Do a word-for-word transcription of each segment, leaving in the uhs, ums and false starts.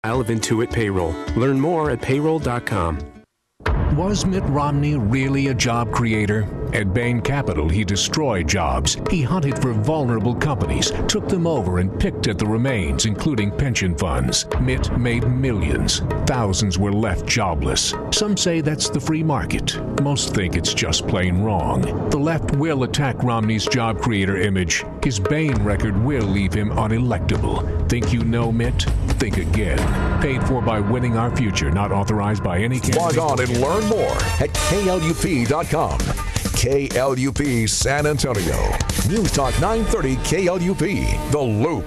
of Intuit Payroll. Learn more at payroll dot com. Was Mitt Romney really a job creator? At Bain Capital, he destroyed jobs. He hunted for vulnerable companies, took them over, and picked at the remains, including pension funds. Mitt made millions. Thousands were left jobless. Some say that's the free market. Most think it's just plain wrong. The left will attack Romney's job creator image. His Bain record will leave him unelectable. Think you know Mitt? Think again. Paid for by Winning Our Future, not authorized by any candidate. Log on and learn more at K L U P dot com. K L U P San Antonio. News Talk nine thirty K L U P, The Loop.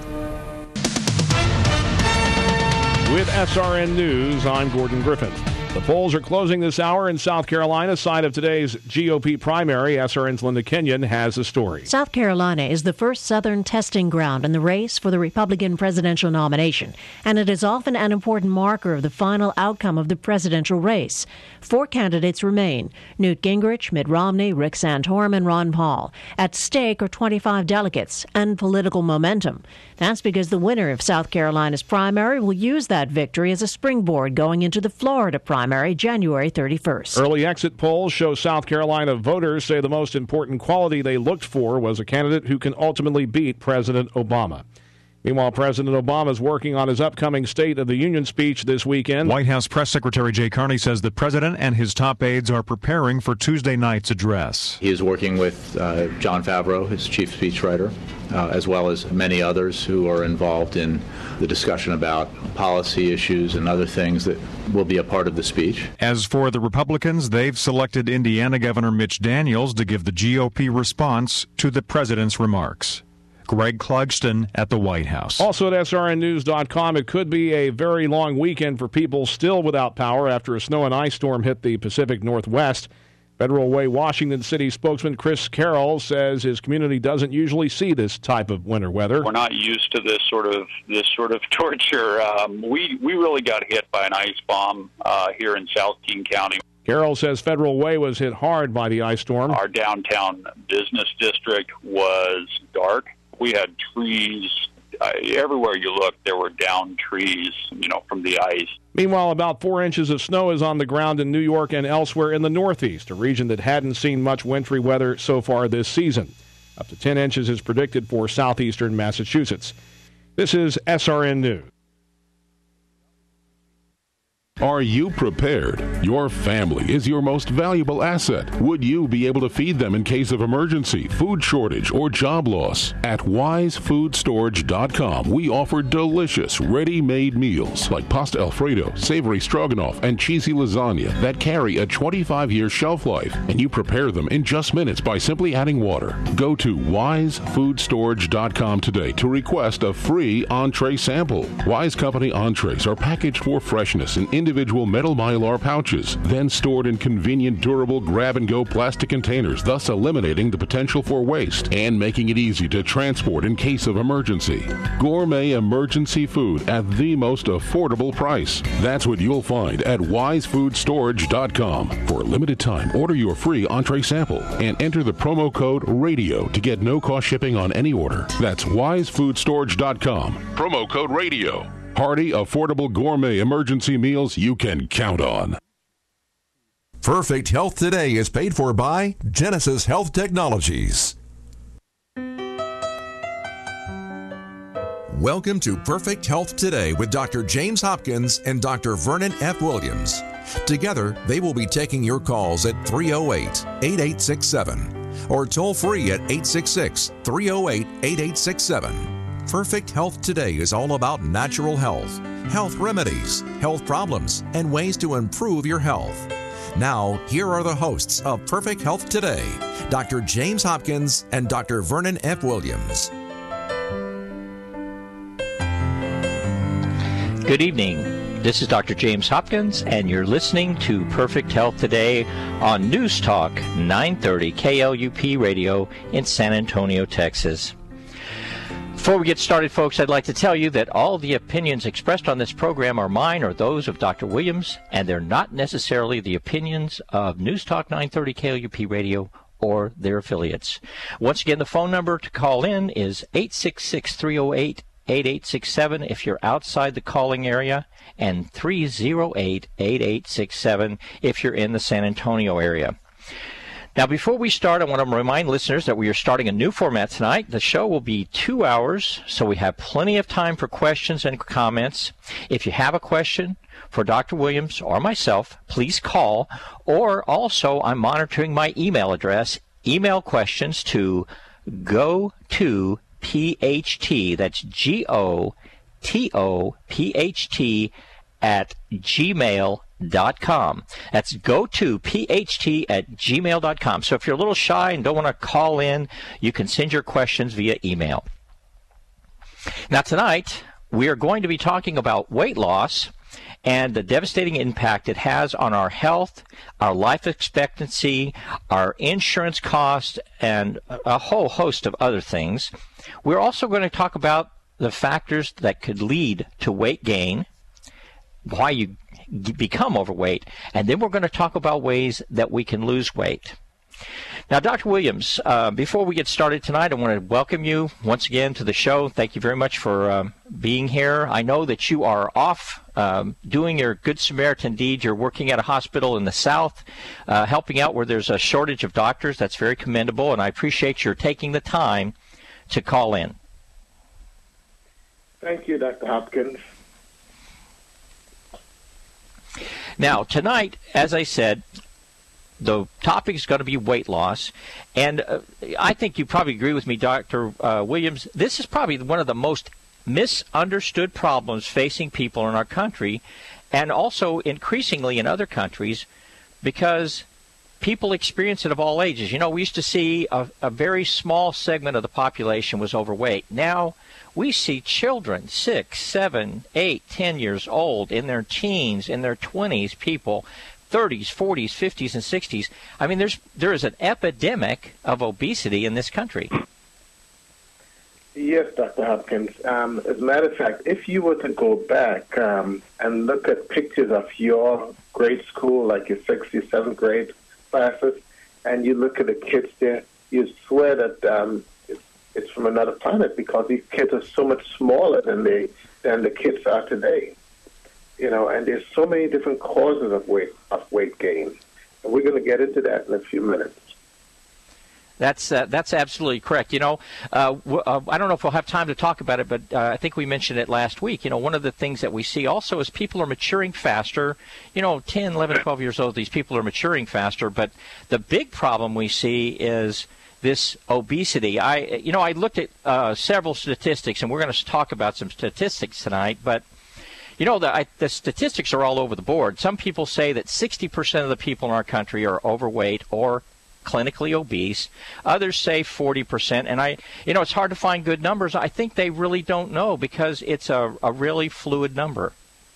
With S R N News, I'm Gordon Griffin. The polls are closing this hour in South Carolina. Side of today's G O P primary, S R N's Linda Kenyon has a story. South Carolina is the first Southern testing ground in the race for the Republican presidential nomination, and it is often an important marker of the final outcome of the presidential race. Four candidates remain: Newt Gingrich, Mitt Romney, Rick Santorum, and Ron Paul. At stake are twenty-five delegates and political momentum. That's because the winner of South Carolina's primary will use that victory as a springboard going into the Florida primary. January thirty-first. Early exit polls show South Carolina voters say the most important quality they looked for was a candidate who can ultimately beat President Obama. Meanwhile, President Obama is working on his upcoming State of the Union speech this weekend. White House Press Secretary Jay Carney says the president and his top aides are preparing for Tuesday night's address. He is working with uh, Jon Favreau, his chief speechwriter, uh, as well as many others who are involved in the discussion about policy issues and other things that will be a part of the speech. As for the Republicans, they've selected Indiana Governor Mitch Daniels to give the G O P response to the president's remarks. Greg Clugston at the White House. Also at S R N news dot com, it could be a very long weekend for people still without power after a snow and ice storm hit the Pacific Northwest. Federal Way Washington City spokesman Chris Carroll says his community doesn't usually see this type of winter weather. We're not used to this sort of this sort of torture. Um, we we really got hit by an ice bomb uh, here in South King County. Carroll says Federal Way was hit hard by the ice storm. Our downtown business district was dark. We had trees. Uh, everywhere you look, there were downed trees, you know, from the ice. Meanwhile, about four inches of snow is on the ground in New York and elsewhere in the Northeast, a region that hadn't seen much wintry weather so far this season. Up to ten inches is predicted for southeastern Massachusetts. This is S R N News. Are you prepared? Your family is your most valuable asset. Would you be able to feed them in case of emergency, food shortage, or job loss? At wise food storage dot com, we offer delicious, ready-made meals like pasta Alfredo, savory stroganoff, and cheesy lasagna that carry a twenty-five year shelf life, and you prepare them in just minutes by simply adding water. Go to wise food storage dot com today to request a free entree sample. Wise Company entrees are packaged for freshness in individual metal mylar pouches, then stored in convenient, durable grab-and-go plastic containers, thus eliminating the potential for waste and making it easy to transport in case of emergency. Gourmet emergency food at the most affordable price. That's what you'll find at wise food storage dot com. For a limited time, order your free entree sample and enter the promo code RADIO to get no-cost shipping on any order. That's wise food storage dot com. Promo code RADIO. Hearty, affordable gourmet emergency meals you can count on. Perfect Health Today is paid for by Genesis Health Technologies. Welcome to Perfect Health Today with Doctor James Hopkins and Doctor Vernon F. Williams. Together, they will be taking your calls at three oh eight, eight eight six seven or toll free at eight six six, three oh eight, eight eight six seven. Perfect Health Today is all about natural health, health remedies, health problems, and ways to improve your health. Now, here are the hosts of Perfect Health Today, Doctor James Hopkins and Doctor Vernon F. Williams. Good evening. This is Doctor James Hopkins, and you're listening to Perfect Health Today on News Talk nine thirty K L U P Radio in San Antonio, Texas. Before we get started, folks, I'd like to tell you that all the opinions expressed on this program are mine or those of Doctor Williams, and they're not necessarily the opinions of News Talk nine thirty K L U P Radio or their affiliates. Once again, the phone number to call in is eight six six, three oh eight, eight eight six seven if you're outside the calling area, and three oh eight, eight eight six seven if you're in the San Antonio area. Now, before we start, I want to remind listeners that we are starting a new format tonight. The show will be two hours, so we have plenty of time for questions and comments. If you have a question for Doctor Williams or myself, please call. Or also, I'm monitoring my email address. Email questions to go to P H T, that's G O T O P H T, at gmail dot com. That's go to P H T at gmail dot com. So if you're a little shy and don't want to call in, you can send your questions via email. Now tonight, we are going to be talking about weight loss and the devastating impact it has on our health, our life expectancy, our insurance costs, and a whole host of other things. We're also going to talk about the factors that could lead to weight gain, why you become overweight, and then we're going to talk about ways that we can lose weight. Now, Doctor Williams, uh, before we get started tonight, I want to welcome you once again to the show. Thank you very much for um, being here. I know that you are off um, doing your Good Samaritan deed. You're working at a hospital in the South, uh, helping out where there's a shortage of doctors. That's very commendable, and I appreciate your taking the time to call in. Thank you, Doctor Hopkins. Now, tonight, as I said, the topic is going to be weight loss, and uh, I think you probably agree with me, Doctor Uh, Williams. This is probably one of the most misunderstood problems facing people in our country, and also increasingly in other countries, because people experience it of all ages. You know, we used to see a, a very small segment of the population was overweight. Now we see children, six, seven, eight, ten years old, in their teens, in their twenties, people, thirties, forties, fifties, and sixties. I mean, there's there is an epidemic of obesity in this country. Yes, Doctor Hopkins. Um, as a matter of fact, if you were to go back um, and look at pictures of your grade school, like your sixth, your seventh grade classes, and you look at the kids there, you swear that um, it's, it's from another planet, because these kids are so much smaller than they than the kids are today. You know, and there's so many different causes of weight of weight gain, and we're going to get into that in a few minutes. That's uh, that's absolutely correct. You know, uh, w- uh, I don't know if we'll have time to talk about it, but uh, I think we mentioned it last week. You know, one of the things that we see also is people are maturing faster. You know, ten, eleven, twelve years old, these people are maturing faster. But the big problem we see is this obesity. I, you know, I looked at uh, several statistics, and we're going to talk about some statistics tonight, but you know, the, I, the statistics are all over the board. Some people say that sixty percent of the people in our country are overweight or clinically obese. Others say forty percent. And, I, you know, it's hard to find good numbers. I think they really don't know, because it's a, a really fluid number.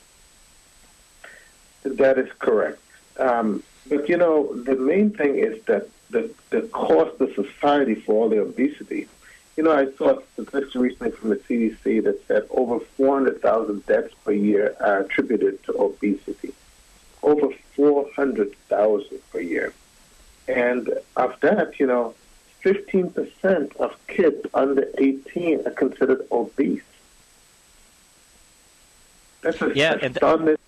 That is correct. Um, but, you know, the main thing is that the, the cost to society for all the obesity. You know, I saw statistics recently from the C D C that said over four hundred thousand deaths per year are attributed to obesity. Over four hundred thousand per year. And of that, you know, fifteen percent of kids under eighteen are considered obese. That's a yeah, and th-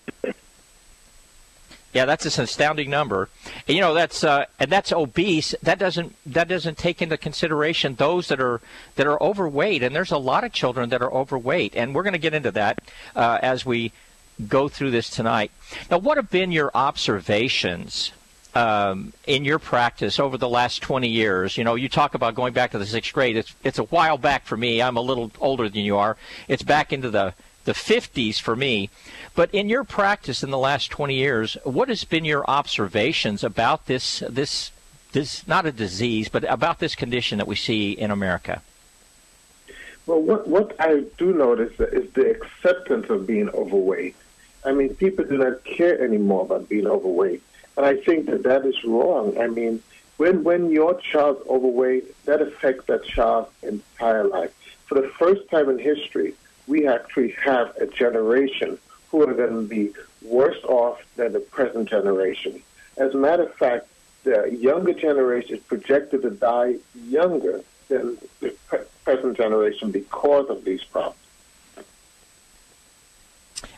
Yeah, that's an astounding number. And, you know, that's uh, and that's obese. That doesn't that doesn't take into consideration those that are that are overweight. And there's a lot of children that are overweight. And we're going to get into that uh, as we go through this tonight. Now, what have been your observations um, in your practice over the last twenty years? You know, you talk about going back to the sixth grade. It's it's a while back for me. I'm a little older than you are. It's back into the the fifties for me. But in your practice in the last twenty years, what has been your observations about this, this, this not a disease, but about this condition that we see in America? Well, what, what I do notice is the acceptance of being overweight. I mean, people do not care anymore about being overweight. And I think that that is wrong. I mean, when, when your child's overweight, that affects that child's entire life. For the first time in history, we actually have a generation who are going to be worse off than the present generation. As a matter of fact, the younger generation is projected to die younger than the pre- present generation because of these problems.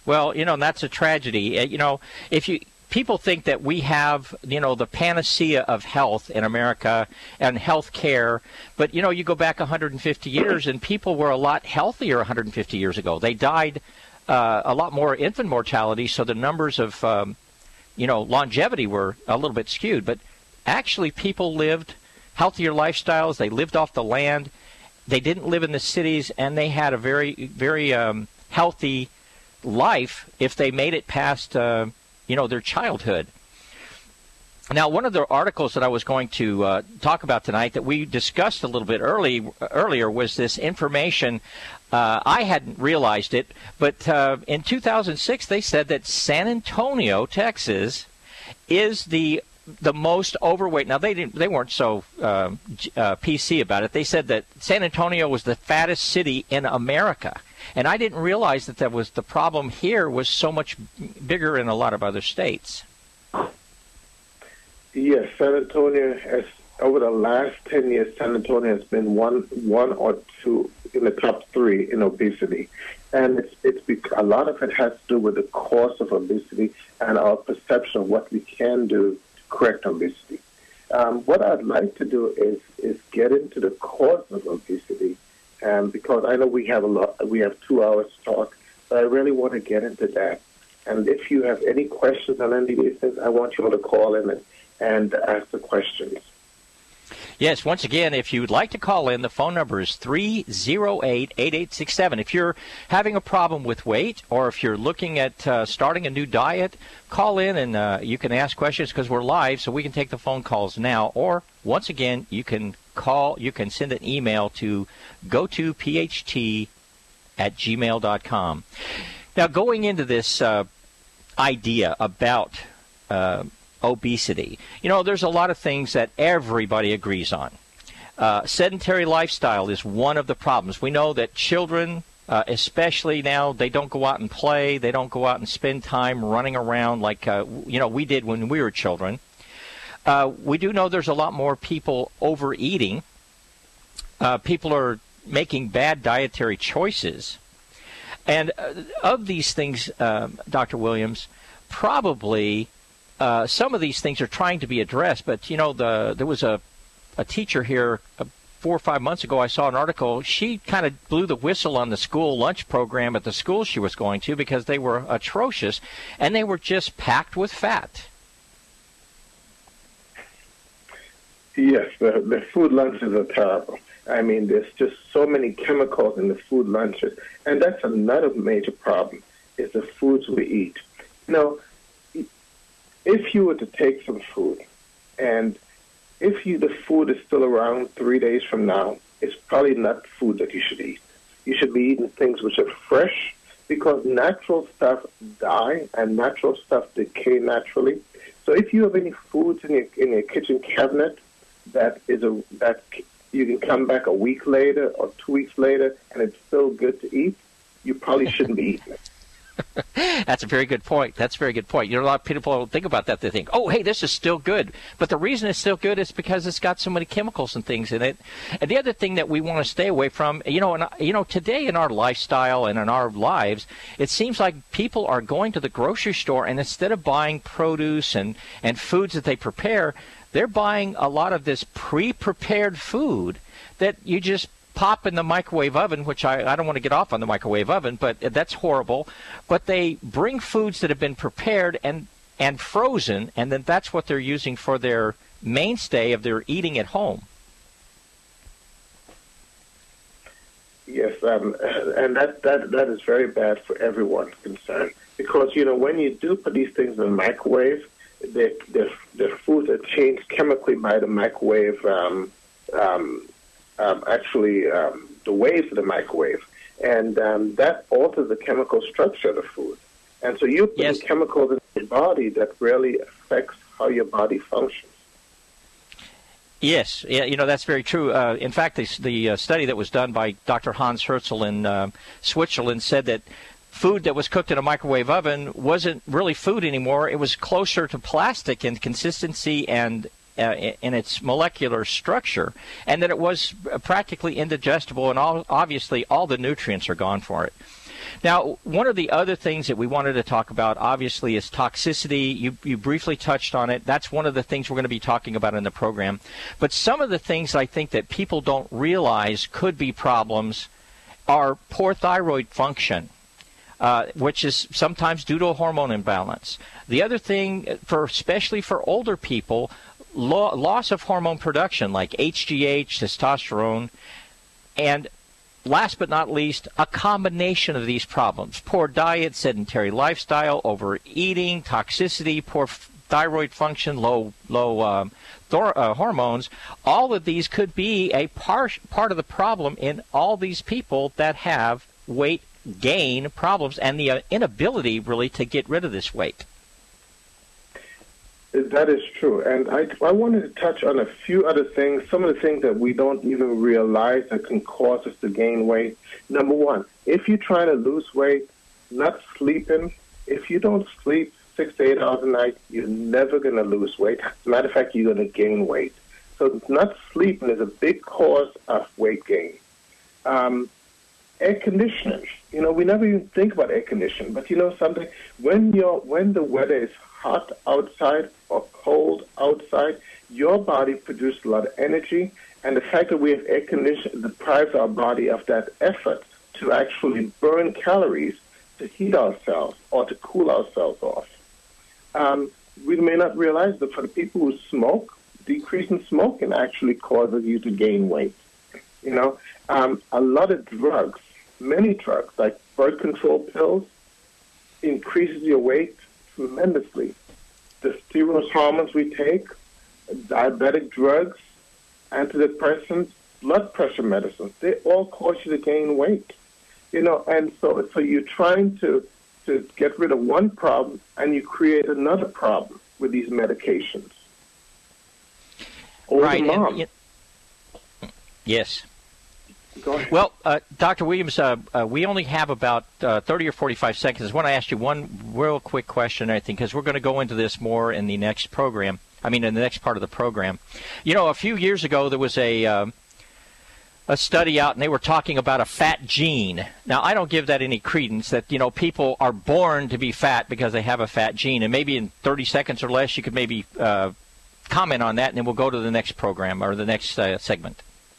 Well, you know, and that's a tragedy. Uh, you know, if you people think that we have, you know, the panacea of health in America and health care, but, you know, you go back one hundred fifty years and people were a lot healthier one hundred fifty years ago. They died uh, a lot more infant mortality, so the numbers of, um, you know, longevity were a little bit skewed. But actually people lived healthier lifestyles. They lived off the land. They didn't live in the cities, and they had a very, very um, healthy life if they made it past, uh, you know, their childhood. Now, one of the articles that I was going to uh, talk about tonight that we discussed a little bit early earlier was this information. Uh, I hadn't realized it, but uh, in two thousand six they said that San Antonio, Texas, is the the most overweight. Now, they didn't. They weren't so uh, uh, P C about it. They said that San Antonio was the fattest city in America. And I didn't realize that that was the problem here was so much bigger in a lot of other states. Yes, San Antonio has, over the last ten years, San Antonio has been one one or two in the top three in obesity. And it's, it's bec- a lot of it has to do with the cause of obesity and our perception of what we can do to correct obesity. Um, what I'd like to do is, is get into the cause of obesity. Um, because I know we have a lot, we have two hours to talk, but I really want to get into that. And if you have any questions on any of these things, I want you all to call in and, and ask the questions. Yes, once again, if you'd like to call in, the phone number is three oh eight, eight eight six seven. If you're having a problem with weight or if you're looking at uh, starting a new diet, call in and uh, you can ask questions because we're live, so we can take the phone calls now. Or, once again, you can call, you can send an email to go to p h t at gmail dot com. Now, going into this uh, idea about uh, obesity, you know, there's a lot of things that everybody agrees on. Uh, sedentary lifestyle is one of the problems. We know that children, uh, especially now, they don't go out and play. They don't go out and spend time running around like, uh, you know, we did when we were children. Uh, we do know there's a lot more people overeating. Uh, people are making bad dietary choices. And uh, of these things, uh, Doctor Williams, probably uh, some of these things are trying to be addressed. But, you know, the there was a, a teacher here uh, four or five months ago. I saw an article. She kind of blew the whistle on the school lunch program at the school she was going to because they were atrocious, and they were just packed with fat. Yes, the, the food lunches are terrible. I mean, there's just so many chemicals in the food lunches. And that's another major problem, is the foods we eat. Now, if you were to take some food, and if you the food is still around three days from now, it's probably not food that you should eat. You should be eating things which are fresh, because natural stuff die and natural stuff decay naturally. So if you have any foods in your, in your kitchen cabinet that is a that you can come back a week later or two weeks later and it's still good to eat, you probably shouldn't be eating it. That's a very good point. That's a very good point. You know, a lot of people don't think about that. They think, oh, hey, this is still good. But the reason it's still good is because it's got so many chemicals and things in it. And the other thing that we want to stay away from, you know, and, you know, today in our lifestyle and in our lives, it seems like people are going to the grocery store, and instead of buying produce and, and foods that they prepare, they're buying a lot of this pre-prepared food that you just pop in the microwave oven, which I, I don't want to get off on the microwave oven, but that's horrible. But they bring foods that have been prepared and, and frozen, and then that's what they're using for their mainstay of their eating at home. Yes, um, and that, that, that is very bad for everyone concerned. Because, you know, when you do put these things in the microwave, the the the foods are changed chemically by the microwave, um, um, um, actually um, the waves of the microwave, and um, that alters the chemical structure of the food. And so you put yes. chemicals in your body that really affects how your body functions. Yes, yeah, you know, that's very true. Uh, in fact, the, the uh, study that was done by Doctor Hans Herzl in uh, Switzerland said that food that was cooked in a microwave oven wasn't really food anymore. It was closer to plastic in consistency and uh, in its molecular structure, and that it was practically indigestible, and all, obviously all the nutrients are gone for it. Now, one of the other things that we wanted to talk about, obviously, is toxicity. You, you briefly touched on it. That's one of the things we're going to be talking about in the program. But some of the things I think that people don't realize could be problems are poor thyroid function, uh, which is sometimes due to a hormone imbalance. The other thing, for especially for older people, lo- loss of hormone production like H G H, testosterone, and last but not least, a combination of these problems: poor diet, sedentary lifestyle, overeating, toxicity, poor f- thyroid function, low low um, thor- uh, hormones. All of these could be a par- part of the problem in all these people that have weight gain problems and the uh, inability really to get rid of this weight. That is true. And I, I wanted to touch on a few other things, some of the things that we don't even realize that can cause us to gain weight. Number one, if you're trying to lose weight, not sleeping, if you don't sleep six to eight hours a night, you're never going to lose weight. As a matter of fact, you're going to gain weight. So not sleeping is a big cause of weight gain. Um, air conditioning. You know, we never even think about air conditioning. But you know something? When you're, when the weather is hot outside or cold outside, your body produces a lot of energy, and the fact that we have air conditioning deprives our body of that effort to actually burn calories to heat ourselves or to cool ourselves off. Um, we may not realize that for the people who smoke, decreasing smoking actually causes you to gain weight. You know, um, a lot of drugs, many drugs, like birth control pills, increases your weight tremendously. The steroid hormones we take, diabetic drugs, antidepressants, blood pressure medicines, they all cause you to gain weight. You know, and so so you're trying to, to get rid of one problem and you create another problem with these medications. Older right. mom. And, yes. Go ahead. Well, uh, Doctor Williams, uh, uh, we only have about uh, thirty or forty-five seconds. I want to ask you one real quick question, I think, because we're going to go into this more in the next program. I mean, in the next part of the program. You know, a few years ago, there was a uh, a study out, and they were talking about a fat gene. Now, I don't give that any credence, that, you know, people are born to be fat because they have a fat gene. And maybe in thirty seconds or less, you could maybe uh, comment on that, and then we'll go to the next program or the next uh, segment.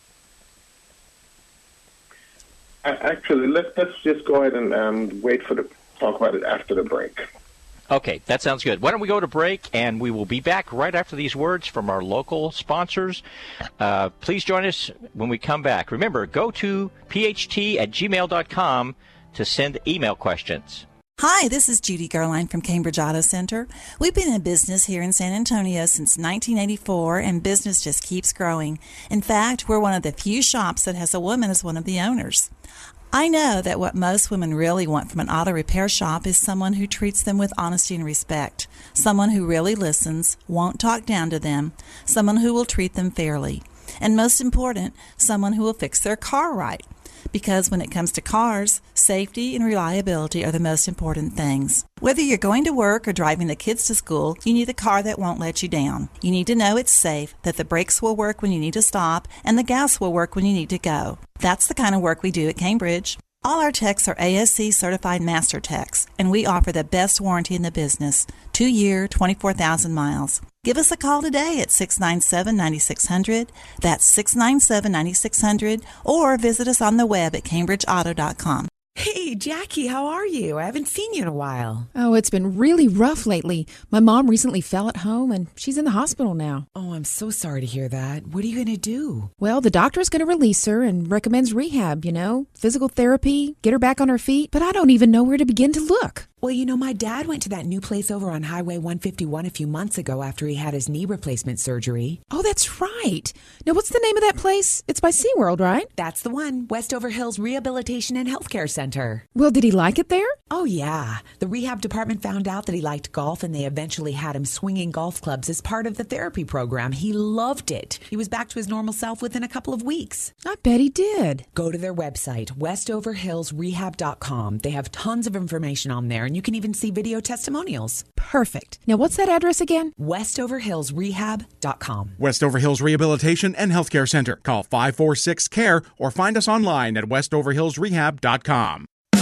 Actually, let's, let's just go ahead and um, wait for the talk about it after the break. Okay, that sounds good. Why don't we go to break, and we will be back right after these words from our local sponsors. Uh, please join us when we come back. Remember, go to p h t at gmail dot com to send email questions. Hi, this is Judy Gerline from Cambridge Auto Center. We've been in business here in San Antonio since nineteen eighty-four, and business just keeps growing. In fact, we're one of the few shops that has a woman as one of the owners. I know that what most women really want from an auto repair shop is someone who treats them with honesty and respect, someone who really listens, won't talk down to them, someone who will treat them fairly, and most important, someone who will fix their car right. Because when it comes to cars, safety and reliability are the most important things. Whether you're going to work or driving the kids to school, you need a car that won't let you down. You need to know it's safe, that the brakes will work when you need to stop, and the gas will work when you need to go. That's the kind of work we do at Cambridge. All our techs are A S C certified master techs, and we offer the best warranty in the business, two-year, twenty-four thousand miles. Give us a call today at six nine seven, nine six zero zero, that's six nine seven, nine six zero zero, or visit us on the web at cambridge auto dot com. Hey, Jackie, how are you? I haven't seen you in a while. Oh, it's been really rough lately. My mom recently fell at home, and she's in the hospital now. Oh, I'm so sorry to hear that. What are you going to do? Well, the doctor's going to release her and recommends rehab, you know, physical therapy, get her back on her feet, but I don't even know where to begin to look. Well, you know, my dad went to that new place over on Highway one fifty-one a few months ago after he had his knee replacement surgery. Oh, that's right. Now, what's the name of that place? It's by SeaWorld, right? That's the one, Westover Hills Rehabilitation and Healthcare Center. Well, did he like it there? Oh, yeah. The rehab department found out that he liked golf, and they eventually had him swinging golf clubs as part of the therapy program. He loved it. He was back to his normal self within a couple of weeks. I bet he did. Go to their website, westover hills rehab dot com. They have tons of information on there, and you can even see video testimonials. Perfect. Now, what's that address again? westover hills rehab dot com. Westover Hills Rehabilitation and Healthcare Center. Call five four six, C A R E or find us online at westover hills rehab dot com. I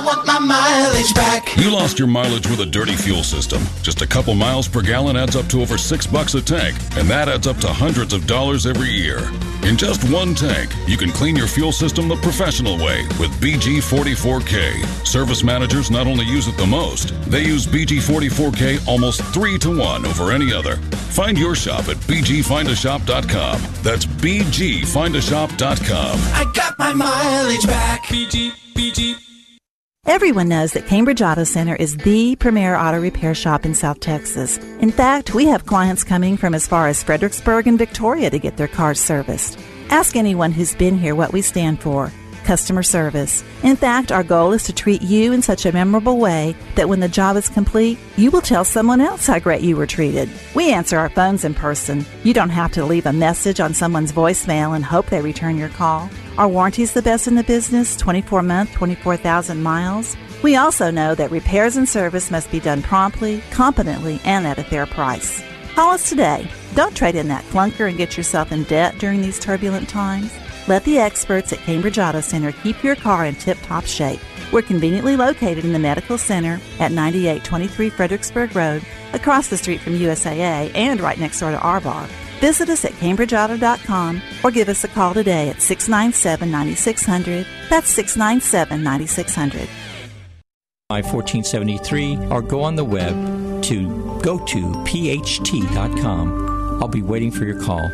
I want my mileage back. You lost your mileage with a dirty fuel system. Just a couple miles per gallon adds up to over six bucks a tank, and that adds up to hundreds of dollars every year. In just one tank, you can clean your fuel system the professional way with B G forty-four K. Service managers not only use it the most, they use B G forty-four K almost three to one over any other. Find your shop at b g find a shop dot com. That's b g find a shop dot com. I got my mileage back. B G, B G. Everyone knows that Cambridge Auto Center is the premier auto repair shop in South Texas. In fact, we have clients coming from as far as Fredericksburg and Victoria to get their cars serviced. Ask anyone who's been here what we stand for: customer service. In fact, our goal is to treat you in such a memorable way that when the job is complete, you will tell someone else how great you were treated. We answer our phones in person. You don't have to leave a message on someone's voicemail and hope they return your call. Our warranty is the best in the business, twenty-four month, twenty-four thousand miles. We also know that repairs and service must be done promptly, competently, and at a fair price. Call us today. Don't trade in that clunker and get yourself in debt during these turbulent times. Let the experts at Cambridge Auto Center keep your car in tip-top shape. We're conveniently located in the Medical Center at ninety-eight twenty-three Fredericksburg Road, across the street from U S A A and right next door to R Bar. Visit us at cambridge auto dot com or give us a call today at six nine seven, nine six zero zero. That's six nine seven, nine six zero zero. I fourteen seventy-three or go on the web to go to p h t dot com. I'll be waiting for your call.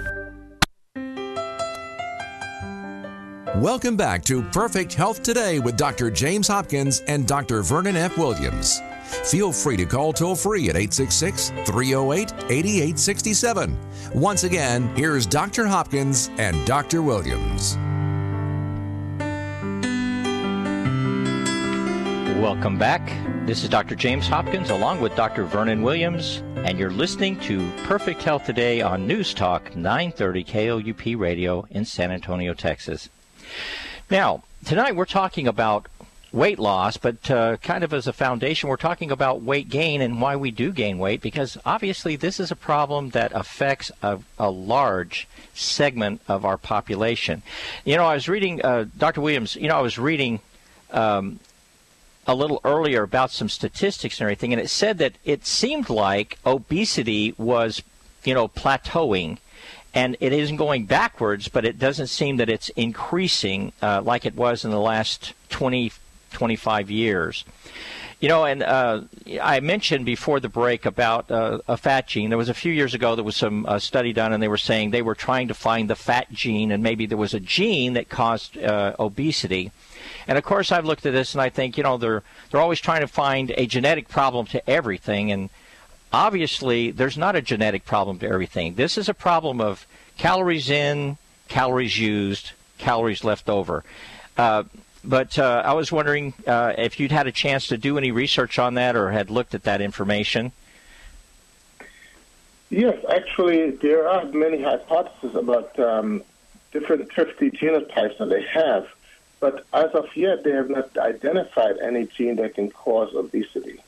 Welcome back to Perfect Health Today with Doctor James Hopkins and Doctor Vernon F. Williams. Feel free to call toll-free at eight six six, three oh eight, eight eight six seven. Once again, here's Doctor Hopkins and Doctor Williams. Welcome back. This is Doctor James Hopkins along with Doctor Vernon Williams, and you're listening to Perfect Health Today on News Talk nine thirty K O U P Radio in San Antonio, Texas. Now, tonight we're talking about weight loss, but uh, kind of as a foundation, we're talking about weight gain and why we do gain weight, because obviously this is a problem that affects a, a large segment of our population. You know, I was reading, uh, Doctor Williams, you know, I was reading um, a little earlier about some statistics and everything, and it said that it seemed like obesity was, you know, plateauing. And it isn't going backwards, but it doesn't seem that it's increasing uh, like it was in the last twenty, twenty-five years. You know, and uh, I mentioned before the break about uh, a fat gene. There was a few years ago, there was some uh, study done, and they were saying they were trying to find the fat gene, and maybe there was a gene that caused uh, obesity. And, of course, I've looked at this, and I think, you know, they're they're always trying to find a genetic problem to everything, and obviously, there's not a genetic problem to everything. This is a problem of calories in, calories used, calories left over. Uh, but uh, I was wondering uh, if you'd had a chance to do any research on that or had looked at that information. Yes, actually, there are many hypotheses about um, different thrifty genotypes that they have. But as of yet, they have not identified any gene that can cause obesity.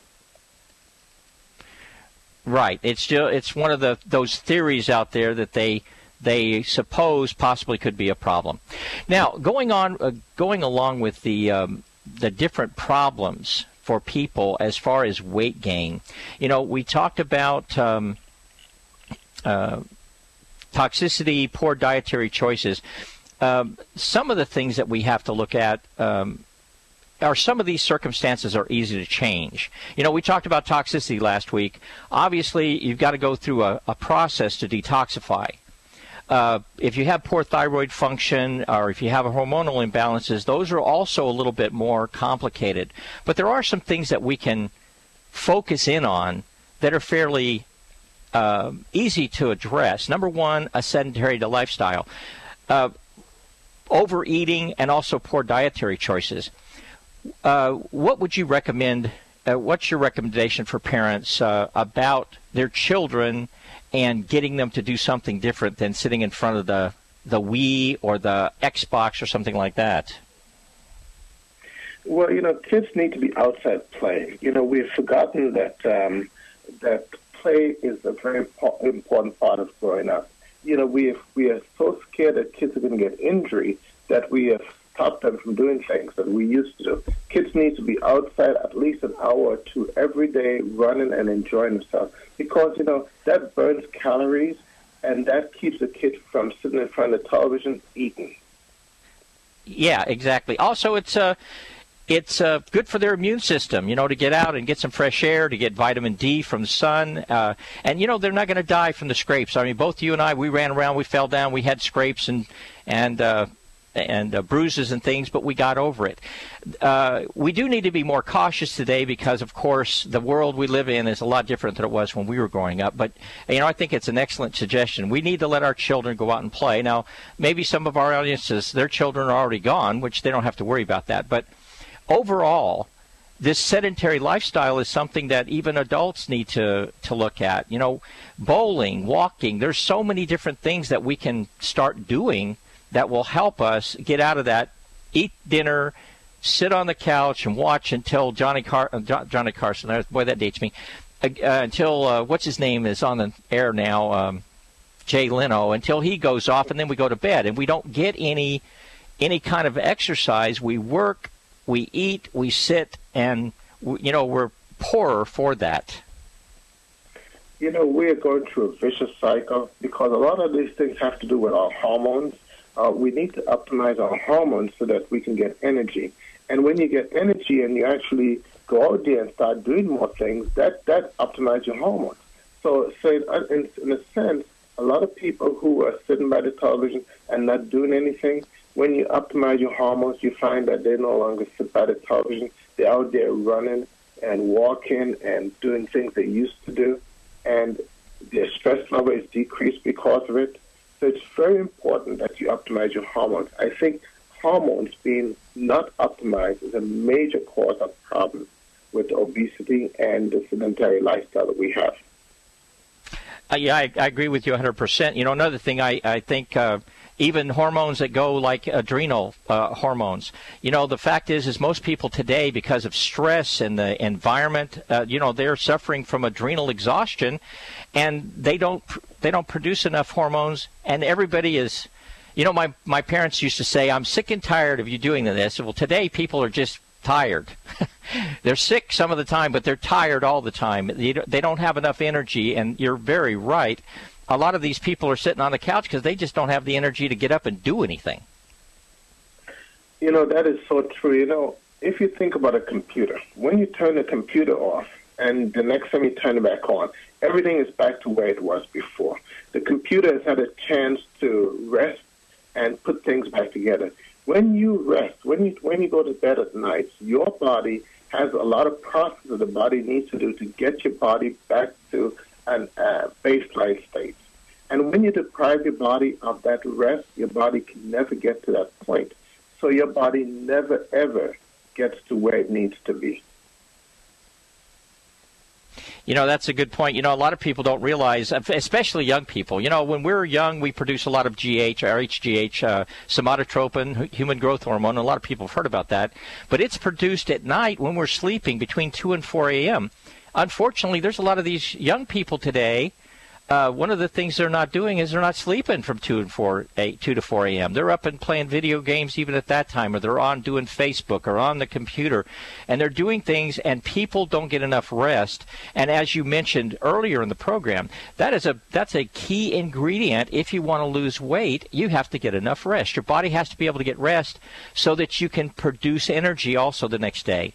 Right. It's still it's one of the those theories out there that they they suppose possibly could be a problem. Now, going on, uh, going along with the um, the different problems for people as far as weight gain, you know, we talked about um, uh, toxicity, poor dietary choices. Um, some of the things that we have to look at. Um, Are some of these circumstances are easy to change. You know, we talked about toxicity last week. Obviously, you've got to go through a, a process to detoxify. Uh, if you have poor thyroid function or if you have hormonal imbalances, those are also a little bit more complicated. But there are some things that we can focus in on that are fairly uh, easy to address. Number one, a sedentary lifestyle. Uh, overeating and also poor dietary choices. Uh, what would you recommend, uh, what's your recommendation for parents uh, about their children and getting them to do something different than sitting in front of the, the Wii or the Xbox or something like that? Well, you know, kids need to be outside playing. You know, we've forgotten that um, that play is a very important part of growing up. You know, we have, we are so scared that kids are going to get injury that we have stop them from doing things that we used to do. Kids need to be outside at least an hour or two every day running and enjoying themselves because, you know, that burns calories and that keeps the kid from sitting in front of the television eating. Yeah, exactly. Also, it's uh, it's uh, good for their immune system, you know, to get out and get some fresh air, to get vitamin D from the sun. Uh, and, you know, they're not going to die from the scrapes. I mean, both you and I, we ran around, we fell down, we had scrapes and, and, uh, and uh, bruises and things, but we got over it. Uh, we do need to be more cautious today because, of course, the world we live in is a lot different than it was when we were growing up. But, you know, I think it's an excellent suggestion. We need to let our children go out and play. Now, maybe some of our audiences, their children are already gone, which they don't have to worry about that. But overall, this sedentary lifestyle is something that even adults need to, to look at. You know, bowling, walking, there's so many different things that we can start doing that will help us get out of that, eat dinner, sit on the couch and watch until Johnny Car- uh, Johnny Carson, boy, that dates me, uh, uh, until, uh, what's his name is on the air now, um, Jay Leno, until he goes off, and then we go to bed. And we don't get any any kind of exercise. We work, we eat, we sit, and, we, you know, we're poorer for that. You know, we are going through a vicious cycle because a lot of these things have to do with our hormones. Uh, we need to optimize our hormones so that we can get energy. And when you get energy and you actually go out there and start doing more things, that, that optimizes your hormones. So, so in, in a sense, a lot of people who are sitting by the television and not doing anything, when you optimize your hormones, you find that they no longer sit by the television. They're out there running and walking and doing things they used to do, and their stress level is decreased because of it. So it's very important that you optimize your hormones. I think hormones being not optimized is a major cause of problems with obesity and the sedentary lifestyle that we have. Uh, yeah, I, I agree with you one hundred percent. You know, another thing, I, I think uh, even hormones that go like adrenal uh, hormones. You know, the fact is, is most people today, because of stress and the environment, uh, you know, they're suffering from adrenal exhaustion, and they don't they don't produce enough hormones, and everybody is, you know, my, my parents used to say, I'm sick and tired of you doing this. Well, today people are just tired. They're sick some of the time, but they're tired all the time. They don't have enough energy, and you're very right. A lot of these people are sitting on the couch because they just don't have the energy to get up and do anything. You know, that is so true. You know, if you think about a computer, when you turn the computer off and the next time you turn it back on, everything is back to where it was before. The computer has had a chance to rest and put things back together. When you rest, when you when you go to bed at night, your body has a lot of processes the body needs to do to get your body back to an uh, baseline state. And when you deprive your body of that rest, your body can never get to that point. So your body never, ever gets to where it needs to be. You know, that's a good point. You know, a lot of people don't realize, especially young people, you know, when we're young, we produce a lot of G H, or H G H, uh, somatotropin, human growth hormone. A lot of people have heard about that. But it's produced at night when we're sleeping between two and four a.m. Unfortunately, there's a lot of these young people today. Uh, one of the things they're not doing is they're not sleeping from two and four, eight, two to four a.m. They're up and playing video games even at that time, or they're on doing Facebook or on the computer, and they're doing things, and people don't get enough rest. And as you mentioned earlier in the program, that is a that's a key ingredient. If you want to lose weight, you have to get enough rest. Your body has to be able to get rest so that you can produce energy also the next day.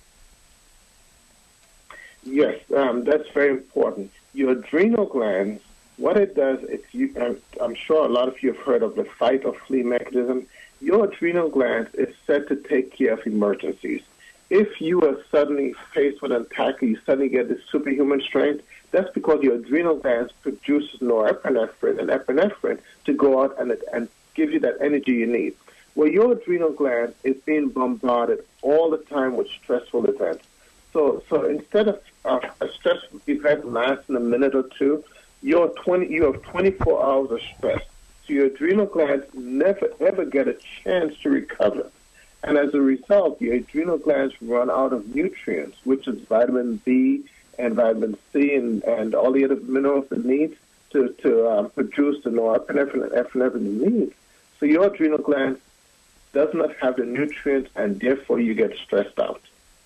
Yes, um, that's very important. Your adrenal glands, what it does, it's you, uh, I'm sure a lot of you have heard of the fight or flee mechanism. Your adrenal glands is set to take care of emergencies. If you are suddenly faced with an attack and you suddenly get this superhuman strength, that's because your adrenal glands produces norepinephrine and epinephrine to go out and, and give you that energy you need. Well, your adrenal gland is being bombarded all the time with stressful events. So, so instead of uh, a stressful event lasting a minute or two, you're twenty, you have twenty-four hours of stress. So your adrenal glands never, ever get a chance to recover. And as a result, your adrenal glands run out of nutrients, which is vitamin B and vitamin C and, and all the other minerals it needs to, to um, produce the norepinephrine and epinephrine it needs. So your adrenal glands does not have the nutrients, and therefore you get stressed out.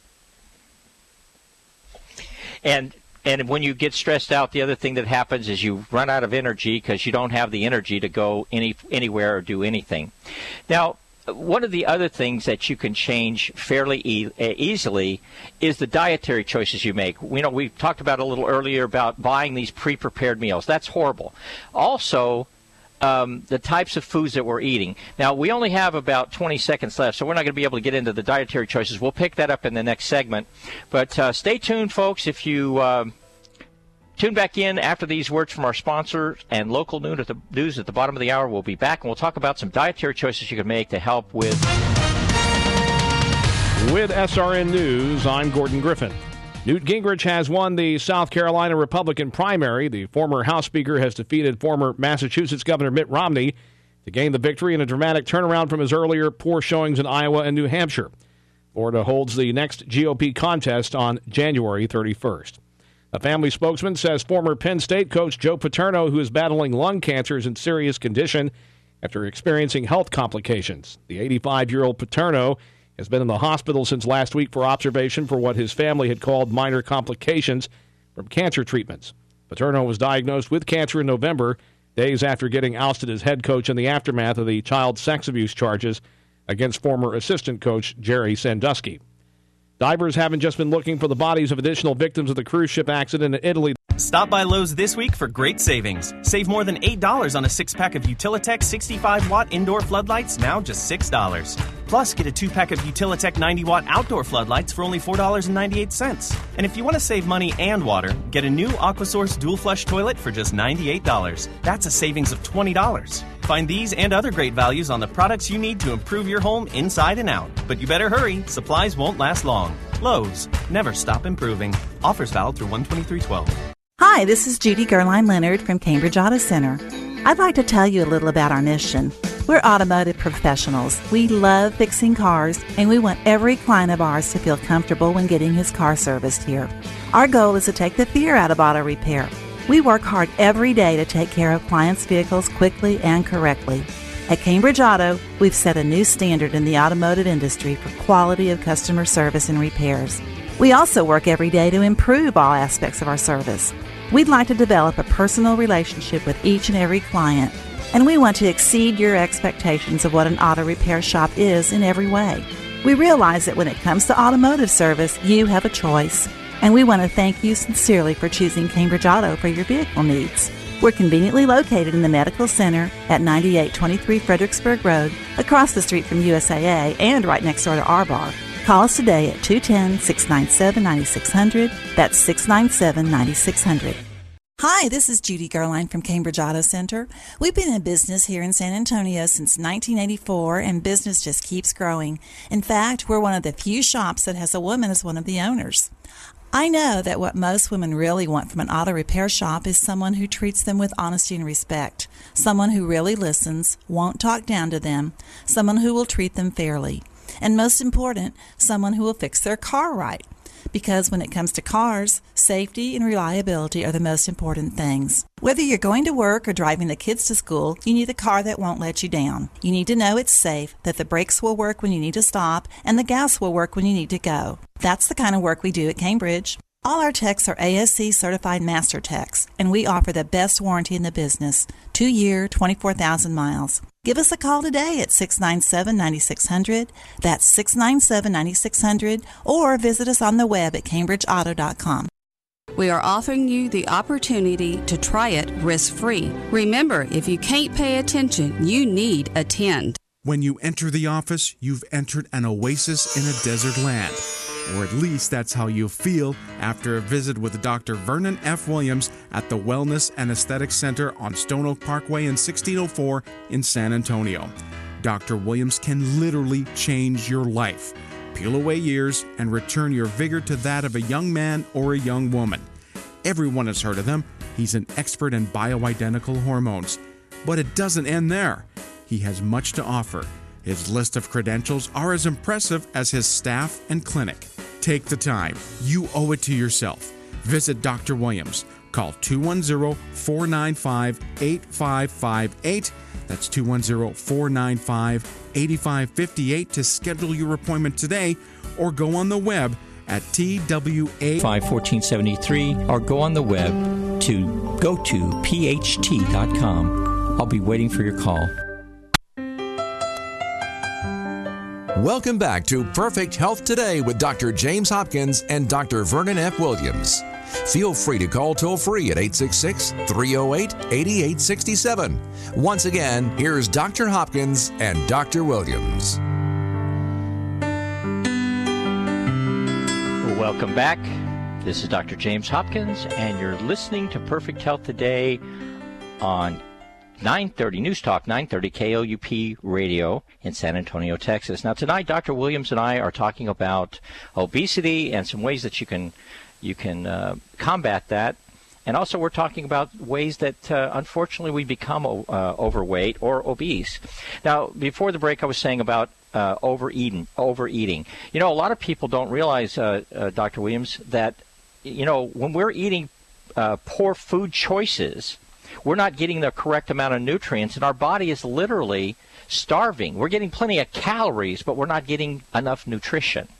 And and when you get stressed out, the other thing that happens is you run out of energy because you don't have the energy to go any anywhere or do anything. Now, one of the other things that you can change fairly e- easily is the dietary choices you make. We know we talked about a little earlier about buying these pre-prepared meals. That's horrible. Also, um, the types of foods that we're eating. Now, we only have about twenty seconds left, so we're not going to be able to get into the dietary choices. We'll pick that up in the next segment. But uh, stay tuned, folks. If you um, tune back in after these words from our sponsors and local news at the, news at the bottom of the hour, we'll be back, and we'll talk about some dietary choices you can make to help with... With S R N News, I'm Gordon Griffin. Newt Gingrich has won the South Carolina Republican primary. The former House Speaker has defeated former Massachusetts Governor Mitt Romney to gain the victory in a dramatic turnaround from his earlier poor showings in Iowa and New Hampshire. Florida holds the next G O P contest on January thirty-first. A family spokesman says former Penn State coach Joe Paterno, who is battling lung cancer, is in serious condition after experiencing health complications. The eighty-five-year-old Paterno has been in the hospital since last week for observation for what his family had called minor complications from cancer treatments. Paterno was diagnosed with cancer in November, days after getting ousted as head coach in the aftermath of the child sex abuse charges against former assistant coach Jerry Sandusky. Divers haven't just been looking for the bodies of additional victims of the cruise ship accident in Italy. Stop by Lowe's this week for great savings. Save more than eight dollars on a six-pack of Utilitech sixty-five watt indoor floodlights, now just six dollars. Plus, get a two-pack of Utilitech ninety watt outdoor floodlights for only four dollars and ninety-eight cents. And if you want to save money and water, get a new AquaSource dual flush toilet for just ninety-eight dollars. That's a savings of twenty dollars. Find these and other great values on the products you need to improve your home inside and out. But you better hurry, supplies won't last long. Lowe's, never stop improving. Offers valid through one twenty-three twelve. Hi, this is Judy Gerline Leonard from Cambridge Auto Center. I'd like to tell you a little about our mission. We're automotive professionals. We love fixing cars, and we want every client of ours to feel comfortable when getting his car serviced here. Our goal is to take the fear out of auto repair. We work hard every day to take care of clients' vehicles quickly and correctly. At Cambridge Auto, we've set a new standard in the automotive industry for quality of customer service and repairs. We also work every day to improve all aspects of our service. We'd like to develop a personal relationship with each and every client, and we want to exceed your expectations of what an auto repair shop is in every way. We realize that when it comes to automotive service, you have a choice, and we want to thank you sincerely for choosing Cambridge Auto for your vehicle needs. We're conveniently located in the Medical Center at ninety-eight twenty-three Fredericksburg Road, across the street from U S A A and right next door to our bar. Call us today at two one zero, six nine seven, nine six zero zero. That's six nine seven, nine six zero zero. Hi, this is Judy Gerline from Cambridge Auto Center. We've been in business here in San Antonio since nineteen eighty-four, and business just keeps growing. In fact, we're one of the few shops that has a woman as one of the owners. I know that what most women really want from an auto repair shop is someone who treats them with honesty and respect, someone who really listens, won't talk down to them, someone who will treat them fairly, and most important, someone who will fix their car right. Because when it comes to cars, safety and reliability are the most important things. Whether you're going to work or driving the kids to school, you need a car that won't let you down. You need to know it's safe, that the brakes will work when you need to stop, and the gas will work when you need to go. That's the kind of work we do at Cambridge. All our techs are A S C certified master techs, and we offer the best warranty in the business, two-year, twenty-four thousand miles. Give us a call today at six nine seven, nine six zero zero. That's six nine seven, nine six zero zero, or visit us on the web at cambridge auto dot com. We are offering you the opportunity to try it risk-free. Remember, if you can't pay attention, you need Attend. When you enter the office, you've entered an oasis in a desert land. Or at least that's how you'll feel after a visit with Doctor Vernon F. Williams at the Wellness and Aesthetic Center on Stone Oak Parkway in sixteen oh four in San Antonio. Doctor Williams can literally change your life, peel away years, and return your vigor to that of a young man or a young woman. Everyone has heard of him. He's an expert in bioidentical hormones. But it doesn't end there. He has much to offer. His list of credentials are as impressive as his staff and clinic. Take the time. You owe it to yourself. visit Doctor Williams. Call two one zero, four nine five, eight five five eight. That's two one zero, four nine five, eight five five eight to schedule your appointment today, or go on the web at T W A five fourteen seventy-three, or go on the web to go to P H T dot com. I'll be waiting for your call. Welcome back to Perfect Health Today with Doctor James Hopkins and Doctor Vernon F. Williams. Feel free to call toll-free at eight six six, three oh eight, eight eight six seven. Once again, here's Doctor Hopkins and Doctor Williams. Welcome back. This is Doctor James Hopkins, and you're listening to Perfect Health Today on nine thirty News Talk, nine thirty K L U P Radio in San Antonio, Texas. Now, tonight, Doctor Williams and I are talking about obesity and some ways that you can you can uh, combat that. And also, we're talking about ways that, uh, unfortunately, we become uh, overweight or obese. Now, before the break, I was saying about uh, overeating. Overeating. You know, a lot of people don't realize, uh, uh, Doctor Williams, that, you know, when we're eating uh, poor food choices, we're not getting the correct amount of nutrients, and our body is literally starving. We're getting plenty of calories, but we're not getting enough nutrition.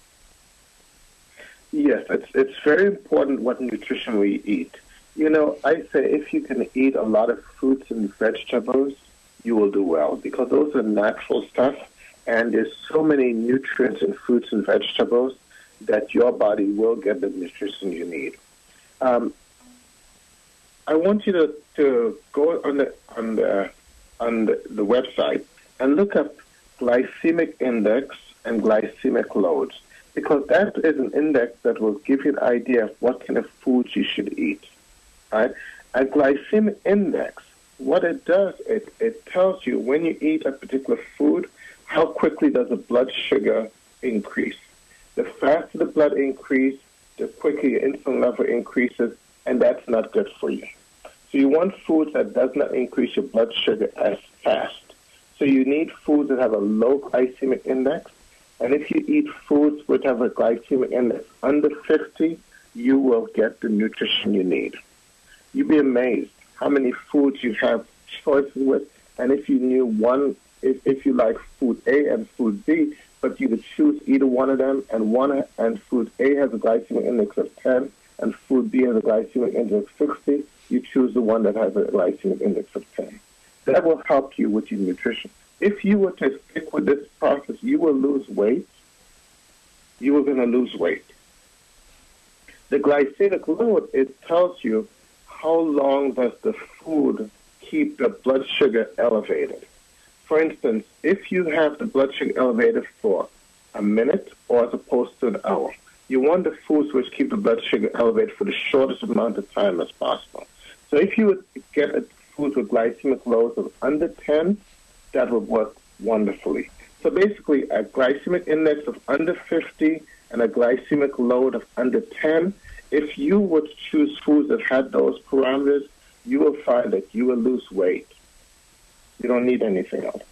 Yes, it's it's very important what nutrition we eat. You know, I say if you can eat a lot of fruits and vegetables, you will do well, because those are natural stuff, and there's so many nutrients in fruits and vegetables that your body will get the nutrition you need. Um, I want you to, to go on the on the on the, the website and look up glycemic index and glycemic loads, because that is an index that will give you an idea of what kind of foods you should eat. Right? A glycemic index, what it does, it, it tells you when you eat a particular food, how quickly does the blood sugar increase. The faster the blood increase, the quicker your insulin level increases, and that's not good for you. So you want foods that does not increase your blood sugar as fast. So you need foods that have a low glycemic index. And if you eat foods which have a glycemic index under fifty, you will get the nutrition you need. You'd be amazed how many foods you have choices with. And if you knew one, if, if you like food A and food B, but you would choose either one of them, and one and food A has a glycemic index of ten, and food B has a glycemic index of sixty, you choose the one that has a glycemic index of ten. That will help you with your nutrition. If you were to stick with this process, you will lose weight. You are going to lose weight. The glycemic load, it tells you how long does the food keep the blood sugar elevated. For instance, if you have the blood sugar elevated for a minute or as opposed to an hour, you want the foods which keep the blood sugar elevated for the shortest amount of time as possible. So if you would get a food with glycemic loads of under ten, that would work wonderfully. So basically, a glycemic index of under fifty and a glycemic load of under ten, if you would choose foods that had those parameters, you will find that you will lose weight. You don't need anything else.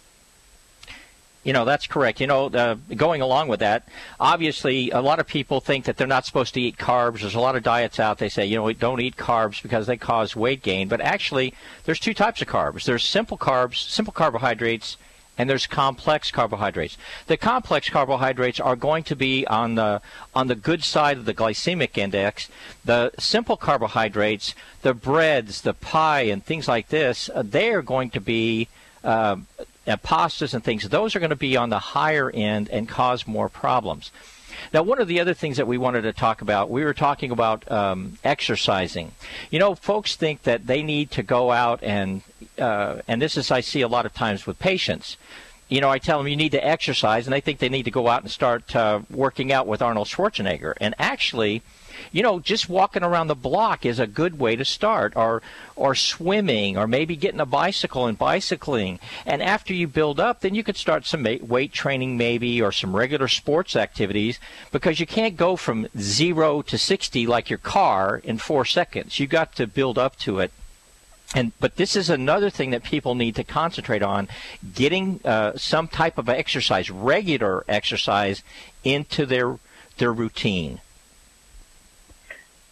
You know, that's correct. You know, uh, going along with that, obviously a lot of people think that they're not supposed to eat carbs. There's a lot of diets out. They say, you know, don't eat carbs because they cause weight gain. But actually, there's two types of carbs. There's simple carbs, simple carbohydrates, and there's complex carbohydrates. The complex carbohydrates are going to be on the on the good side of the glycemic index. The simple carbohydrates, the breads, the pie, and things like this, uh, they are going to be uh, uh, pastas and things. Those are going to be on the higher end and cause more problems. Now, one of the other things that we wanted to talk about, we were talking about um, exercising. You know, folks think that they need to go out and, uh, and this is I see a lot of times with patients. You know, I tell them you need to exercise, and they think they need to go out and start uh, working out with Arnold Schwarzenegger. And actually, you know, just walking around the block is a good way to start, or or swimming, or maybe getting a bicycle and bicycling. And after you build up, then you could start some weight training maybe, or some regular sports activities, because you can't go from zero to sixty like your car in four seconds. You got to build up to it. And but this is another thing that people need to concentrate on, getting uh, some type of exercise, regular exercise, into their their routine.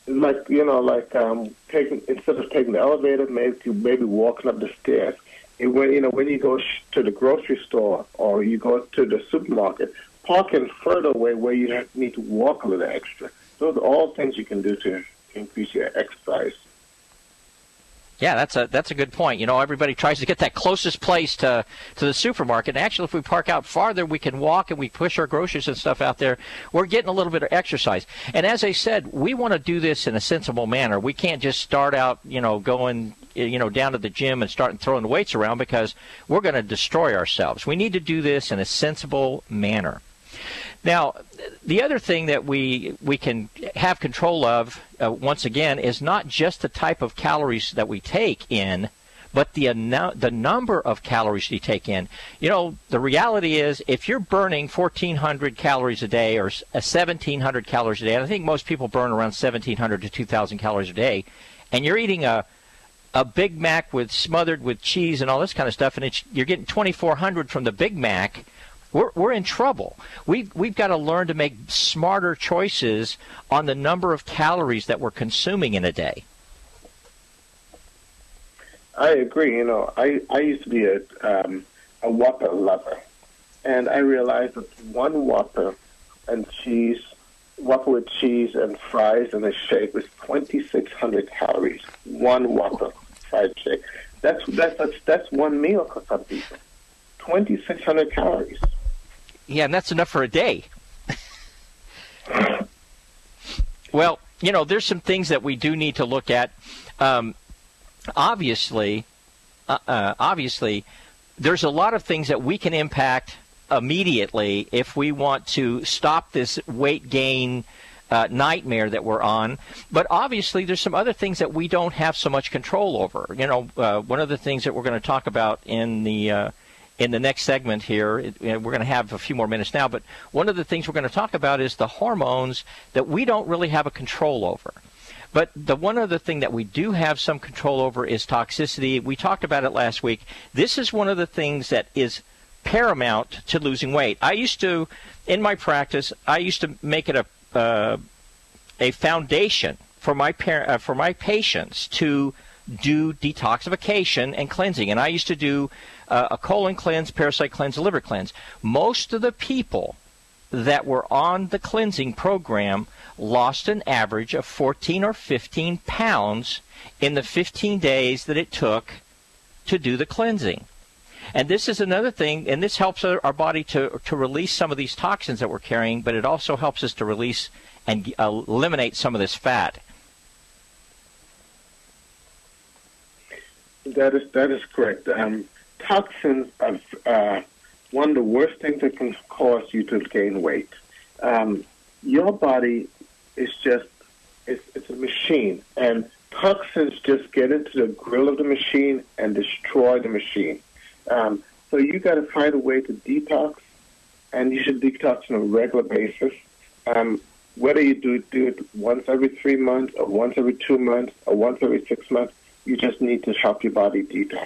like, you know, like um, taking instead of taking the elevator, maybe maybe walking up the stairs. And when, you know, when you go sh- to the grocery store or you go to the supermarket, parking further away where you have, need to walk a little extra. Those are all things you can do to increase your exercise. Yeah, that's a that's a good point. You know, everybody tries to get that closest place to to the supermarket. And actually, if we park out farther, we can walk and we push our groceries and stuff out there. We're getting a little bit of exercise. And as I said, we want to do this in a sensible manner. We can't just start out, you know, going, you know, down to the gym and start throwing the weights around, because we're going to destroy ourselves. We need to do this in a sensible manner. Now, the other thing that we we can have control of, uh, once again, is not just the type of calories that we take in, but the the number of calories you take in. You know, the reality is, if you're burning fourteen hundred calories a day or seventeen hundred calories a day, and I think most people burn around seventeen hundred to two thousand calories a day, and you're eating a a Big Mac with smothered with cheese and all this kind of stuff, and it's, you're getting twenty-four hundred from the Big Mac, We're, we're in trouble. We've, we've got to learn to make smarter choices on the number of calories that we're consuming in a day. I agree. You know, I, I used to be a, um, a Whopper lover, and I realized that one Whopper and cheese, Whopper with cheese and fries and a shake was twenty-six hundred calories. One Whopper fried shake. That's, that's, that's, that's one meal for some people. twenty-six hundred calories. Yeah, and that's enough for a day. Well, you know, there's some things that we do need to look at. Um, obviously, uh, uh, obviously, there's a lot of things that we can impact immediately if we want to stop this weight gain uh, nightmare that we're on. But obviously, there's some other things that we don't have so much control over. You know, uh, one of the things that we're going to talk about in the uh, in the next segment here, it, you know, we're going to have a few more minutes now, but one of the things we're going to talk about is the hormones that we don't really have a control over. But the one other thing that we do have some control over is toxicity. We talked about it last week. This is one of the things that is paramount to losing weight. I used to, in my practice, I used to make it a uh, a foundation for my par- uh, for my patients to do detoxification and cleansing. And I used to do uh, a colon cleanse, parasite cleanse, a liver cleanse. Most of the people that were on the cleansing program lost an average of fourteen or fifteen pounds in the fifteen days that it took to do the cleansing. And this is another thing, and this helps our, our body to, to release some of these toxins that we're carrying, but it also helps us to release and uh, eliminate some of this fat. That is that is correct. Um, toxins are uh, one of the worst things that can cause you to gain weight. Um, your body is just it's, it's a machine, and toxins just get into the grill of the machine and destroy the machine. Um, so you got to find a way to detox, and you should detox on a regular basis. Um, whether you do do it once every three months, or once every two months, or once every six months, you just need to help your body detox.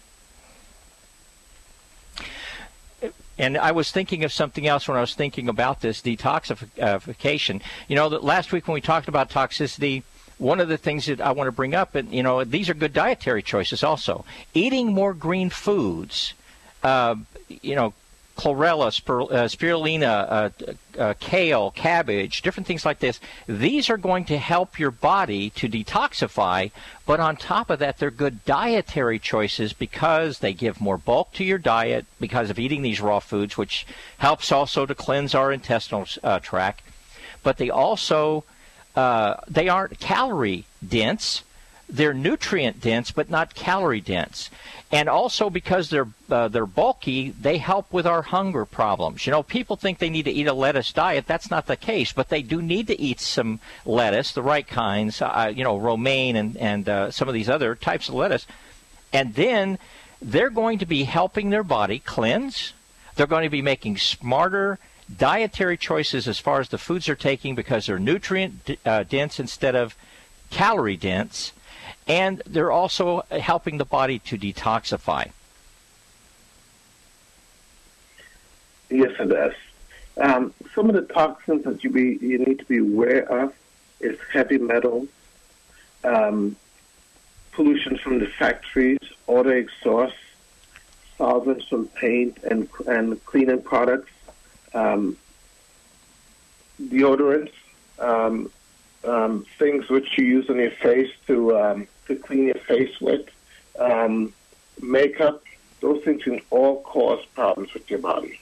And I was thinking of something else when I was thinking about this detoxification. You know, that last week when we talked about toxicity, one of the things that I want to bring up, and you know, these are good dietary choices also. Eating more green foods, uh, you know, chlorella, spir- uh, spirulina, uh, uh, kale, cabbage, different things like this. These are going to help your body to detoxify, but on top of that, they're good dietary choices because they give more bulk to your diet because of eating these raw foods, which helps also to cleanse our intestinal uh, tract. But they also, uh, they aren't calorie dense. They're nutrient dense, but not calorie dense. And also because they're uh, they're bulky, they help with our hunger problems. You know, people think they need to eat a lettuce diet. That's not the case, but they do need to eat some lettuce, the right kinds, uh, you know, romaine and, and uh, some of these other types of lettuce. And then they're going to be helping their body cleanse. They're going to be making smarter dietary choices as far as the foods they're taking because they're nutrient uh, dense instead of calorie dense. And they're also helping the body to detoxify. Yes, it does. Um, some of the toxins that you be you need to be aware of is heavy metals, um, pollution from the factories, auto exhaust, solvents from paint and and cleaning products, um, deodorants, um, um, things which you use on your face to um, to clean your face with, um, makeup. Those things can all cause problems with your body.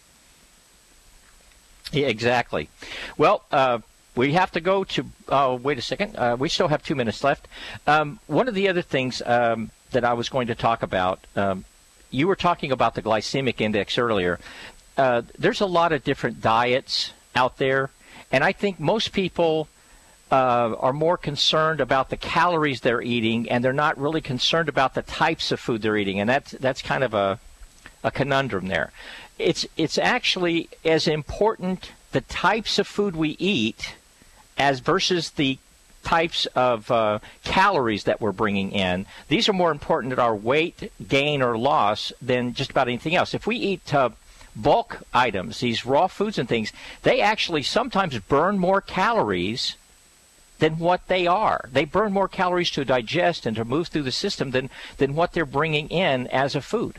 Yeah, exactly. Well, uh, we have to go to, uh, wait a second, uh, we still have two minutes left. Um, one of the other things um, that I was going to talk about, um, you were talking about the glycemic index earlier. Uh, there's a lot of different diets out there, and I think most people uh, are more concerned about the calories they're eating, and they're not really concerned about the types of food they're eating, and that's, that's kind of a, a conundrum there. It's it's actually as important the types of food we eat as versus the types of uh, calories that we're bringing in. These are more important at our weight gain or loss than just about anything else. If we eat uh, bulk items, these raw foods and things, they actually sometimes burn more calories than what they are. They burn more calories to digest and to move through the system than, than what they're bringing in as a food.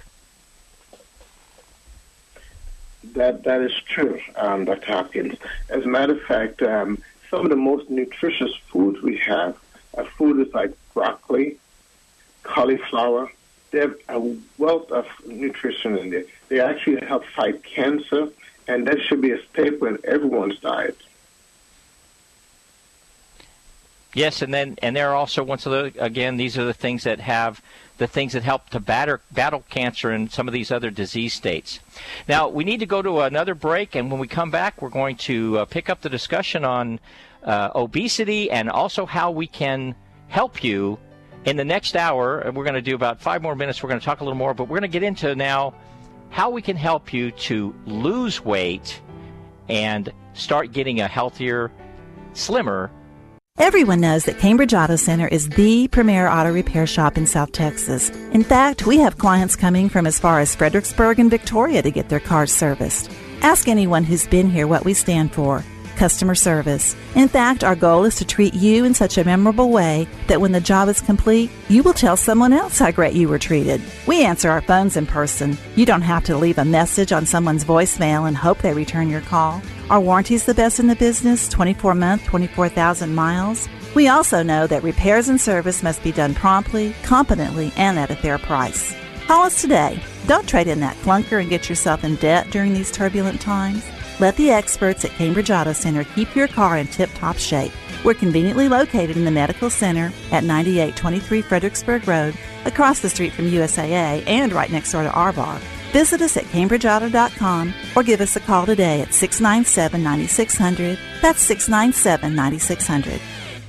That that is true, um, Doctor Hopkins. As a matter of fact, um, some of the most nutritious foods we have are foods like broccoli, cauliflower. They have a wealth of nutrition in there. They actually help fight cancer, and that should be a staple in everyone's diet. Yes, and then and they're also once of the again these are the things that have the things that help to batter, battle cancer and some of these other disease states. Now we need to go to another break, and when we come back, we're going to uh, pick up the discussion on uh, obesity and also how we can help you in the next hour. And we're going to do about five more minutes. We're going to talk a little more, but we're going to get into now how we can help you to lose weight and start getting a healthier, slimmer. Everyone knows that Cambridge Auto Center is the premier auto repair shop in South Texas. In fact, we have clients coming from as far as Fredericksburg and Victoria to get their cars serviced. Ask anyone who's been here what we stand for: customer service. In fact, our goal is to treat you in such a memorable way that when the job is complete, you will tell someone else how great you were treated. We answer our phones in person. You don't have to leave a message on someone's voicemail and hope they return your call. Our warranty is the best in the business, twenty-four month, twenty-four thousand miles. We also know that repairs and service must be done promptly, competently, and at a fair price. Call us today. Don't trade in that clunker and get yourself in debt during these turbulent times. Let the experts at Cambridge Auto Center keep your car in tip-top shape. We're conveniently located in the Medical Center at ninety-eight twenty-three Fredericksburg Road, across the street from U S A A and right next door to our bar. Visit us at cambridge auto dot com or give us a call today at six nine seven, nine six zero zero. That's six nine seven, nine six zero zero.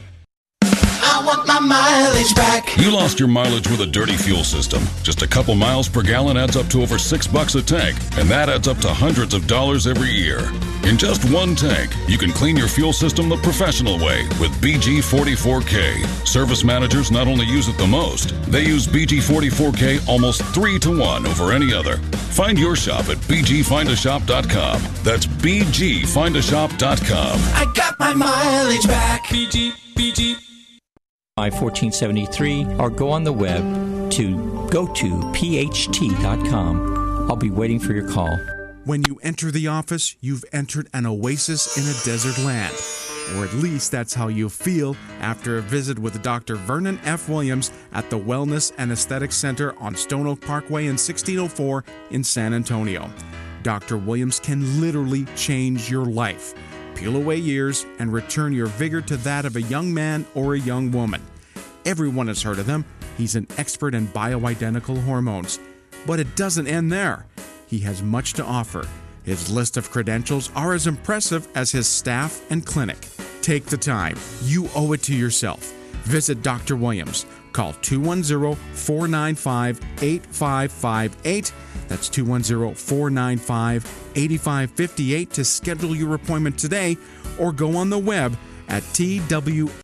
I want my mileage back. You lost your mileage with a dirty fuel system. Just a couple miles per gallon adds up to over six bucks a tank, and that adds up to hundreds of dollars every year. In just one tank, you can clean your fuel system the professional way with B G forty-four K. Service managers not only use it the most, they use B G forty-four K almost three to one over any other. Find your shop at b g find a shop dot com. That's b g find a shop dot com. I got my mileage back. B G, B G. fourteen seventy-three or go on the web to go to p h t dot com. I'll be waiting for your call. When you enter the office, you've entered an oasis in a desert land. Or at least that's how you feel after a visit with Doctor Vernon F. Williams at the Wellness and Aesthetic Center on Stone Oak Parkway in sixteen oh four in San Antonio. Doctor Williams can literally change your life. Peel away years and return your vigor to that of a young man or a young woman. Everyone has heard of him. He's an expert in bioidentical hormones. But it doesn't end there. He has much to offer. His list of credentials are as impressive as his staff and clinic. Take the time. You owe it to yourself. Visit Doctor Williams. Call two one zero, four nine five, eight five five eight. That's two one zero, four nine five, eight five five eight to schedule your appointment today, or go on the web at T W. Hey,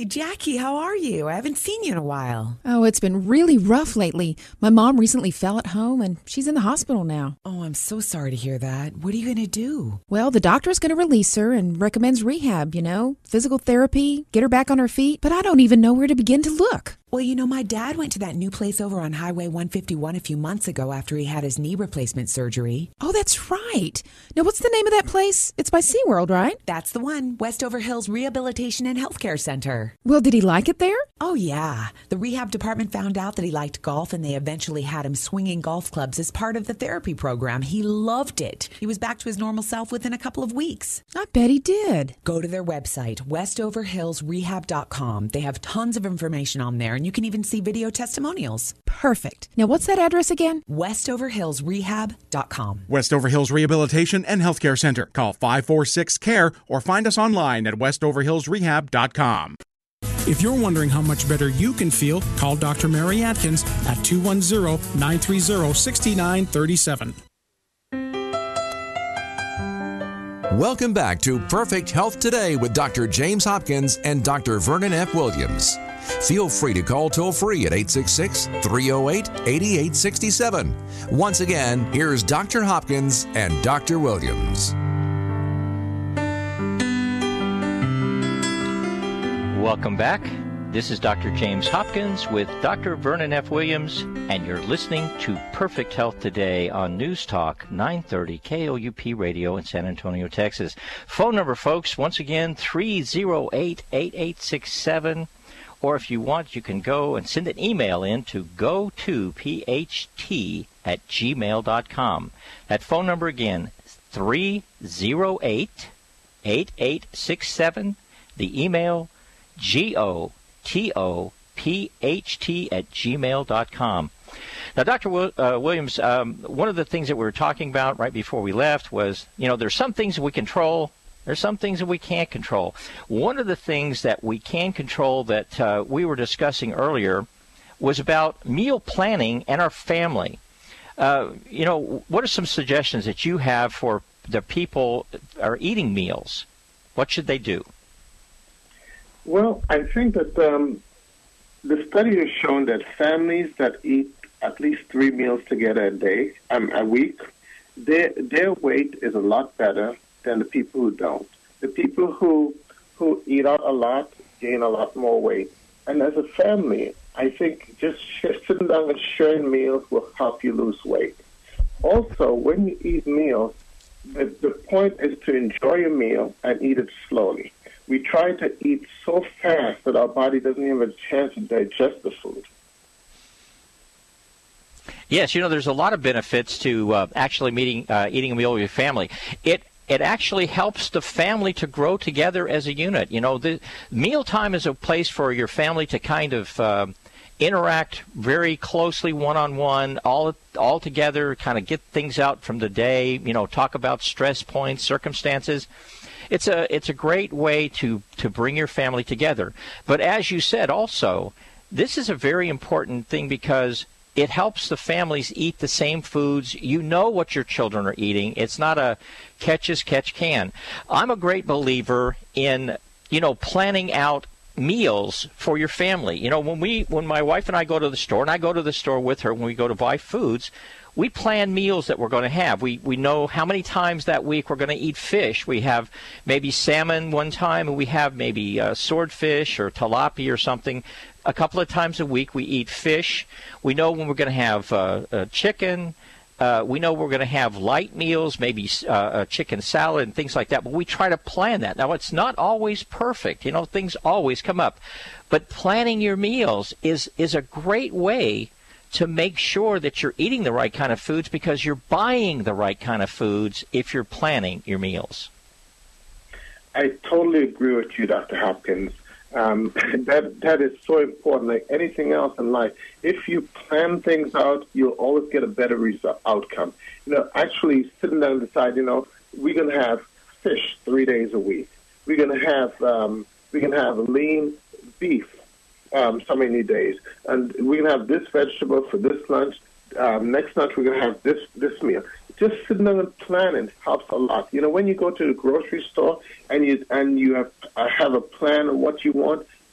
Hey, Jackie, how are you? I haven't seen you in a while. Oh, it's been really rough lately. My mom recently fell at home, and she's in the hospital now. Oh, I'm so sorry to hear that. What are you going to do? Well, the doctor's going to release her and recommends rehab, you know, physical therapy, get her back on her feet, but I don't even know where to begin to look. Well, you know, my dad went to that new place over on Highway one fifty-one a few months ago after he had his knee replacement surgery. Oh, that's right. Now, what's the name of that place? It's by SeaWorld, right? That's the one, Westover Hills Rehabilitation and Healthcare Center. Well, did he like it there? Oh, yeah. The rehab department found out that he liked golf, and they eventually had him swinging golf clubs as part of the therapy program. He loved it. He was back to his normal self within a couple of weeks. I bet he did. Go to their website, westover hills rehab dot com. They have tons of information on there, and you can even see video testimonials. Perfect. Now, what's that address again? westover hills rehab dot com. Westover Hills Rehabilitation and Healthcare Center. Call five four six, C A R E or find us online at westover hills rehab dot com. If you're wondering how much better you can feel, call Doctor Mary Atkins at two one zero, nine three zero, six nine three seven. Welcome back to Perfect Health Today with Doctor James Hopkins and Doctor Vernon F. Williams. Feel free to call toll-free at eight six six, three oh eight, eight eight six seven. Once again, here's Doctor Hopkins and Doctor Williams. Welcome back. This is Doctor James Hopkins with Doctor Vernon F. Williams, and you're listening to Perfect Health Today on News Talk nine thirty K O U P Radio in San Antonio, Texas. Phone number, folks, once again, three oh eight, eight eight six seven. Or if you want, you can go and send an email in to go to p h t at gmail dot com. That phone number again, three oh eight, eight eight six seven. The email, G O T O P H T at gmail dot com. Now, Doctor Will, uh, Williams, um, one of the things that we were talking about right before we left was, you know, there's some things that we control. There's some things that we can't control. One of the things that we can control that uh, we were discussing earlier was about meal planning and our family. Uh, you know, what are some suggestions that you have for the people that are eating meals? What should they do? Well, I think that um, the study has shown that families that eat at least three meals together a day, um, a week, their their weight is a lot better than the people who don't. The people who who eat out a lot gain a lot more weight. And as a family, I think just sitting down and sharing meals will help you lose weight. Also, when you eat meals, the, the point is to enjoy your meal and eat it slowly. We try to eat so fast that our body doesn't even have a chance to digest the food. Yes, you know, there's a lot of benefits to uh, actually meeting, uh, eating a meal with your family. It It actually helps the family to grow together as a unit. You know, the mealtime is a place for your family to kind of uh, interact very closely one-on-one, all all together, kind of get things out from the day, you know, talk about stress points, circumstances. It's a it's a great way to, to bring your family together. But as you said also, this is a very important thing because it helps the families eat the same foods. You know what your children are eating. It's not a catch as catch can. I'm a great believer in, you know, planning out meals for your family. You know, when we, when my wife and I go to the store, and I go to the store with her when we go to buy foods, we plan meals that we're going to have. We we know how many times that week we're going to eat fish. We have maybe salmon one time, and we have maybe uh, swordfish or tilapia or something. A couple of times a week we eat fish. We know when we're going to have uh, uh, chicken. Uh, we know we're going to have light meals, maybe uh, a chicken salad and things like that. But we try to plan that. Now, it's not always perfect. You know, things always come up. But planning your meals is is a great way to make sure that you're eating the right kind of foods because you're buying the right kind of foods if you're planning your meals. I totally agree with you, Doctor Hopkins. Um, that that is so important. Like anything else in life, if you plan things out, you'll always get a better result, outcome. You know, actually sitting down and decide, you know, we're going to have fish three days a week. We're going to have um, we're going to have lean beef um, so many days, and we're going to have this vegetable for this lunch. Um, next lunch we're going to have this this meal. Just sitting down and planning helps a lot. You know, when you go to the grocery store and you and you have uh, have a plan of what you want,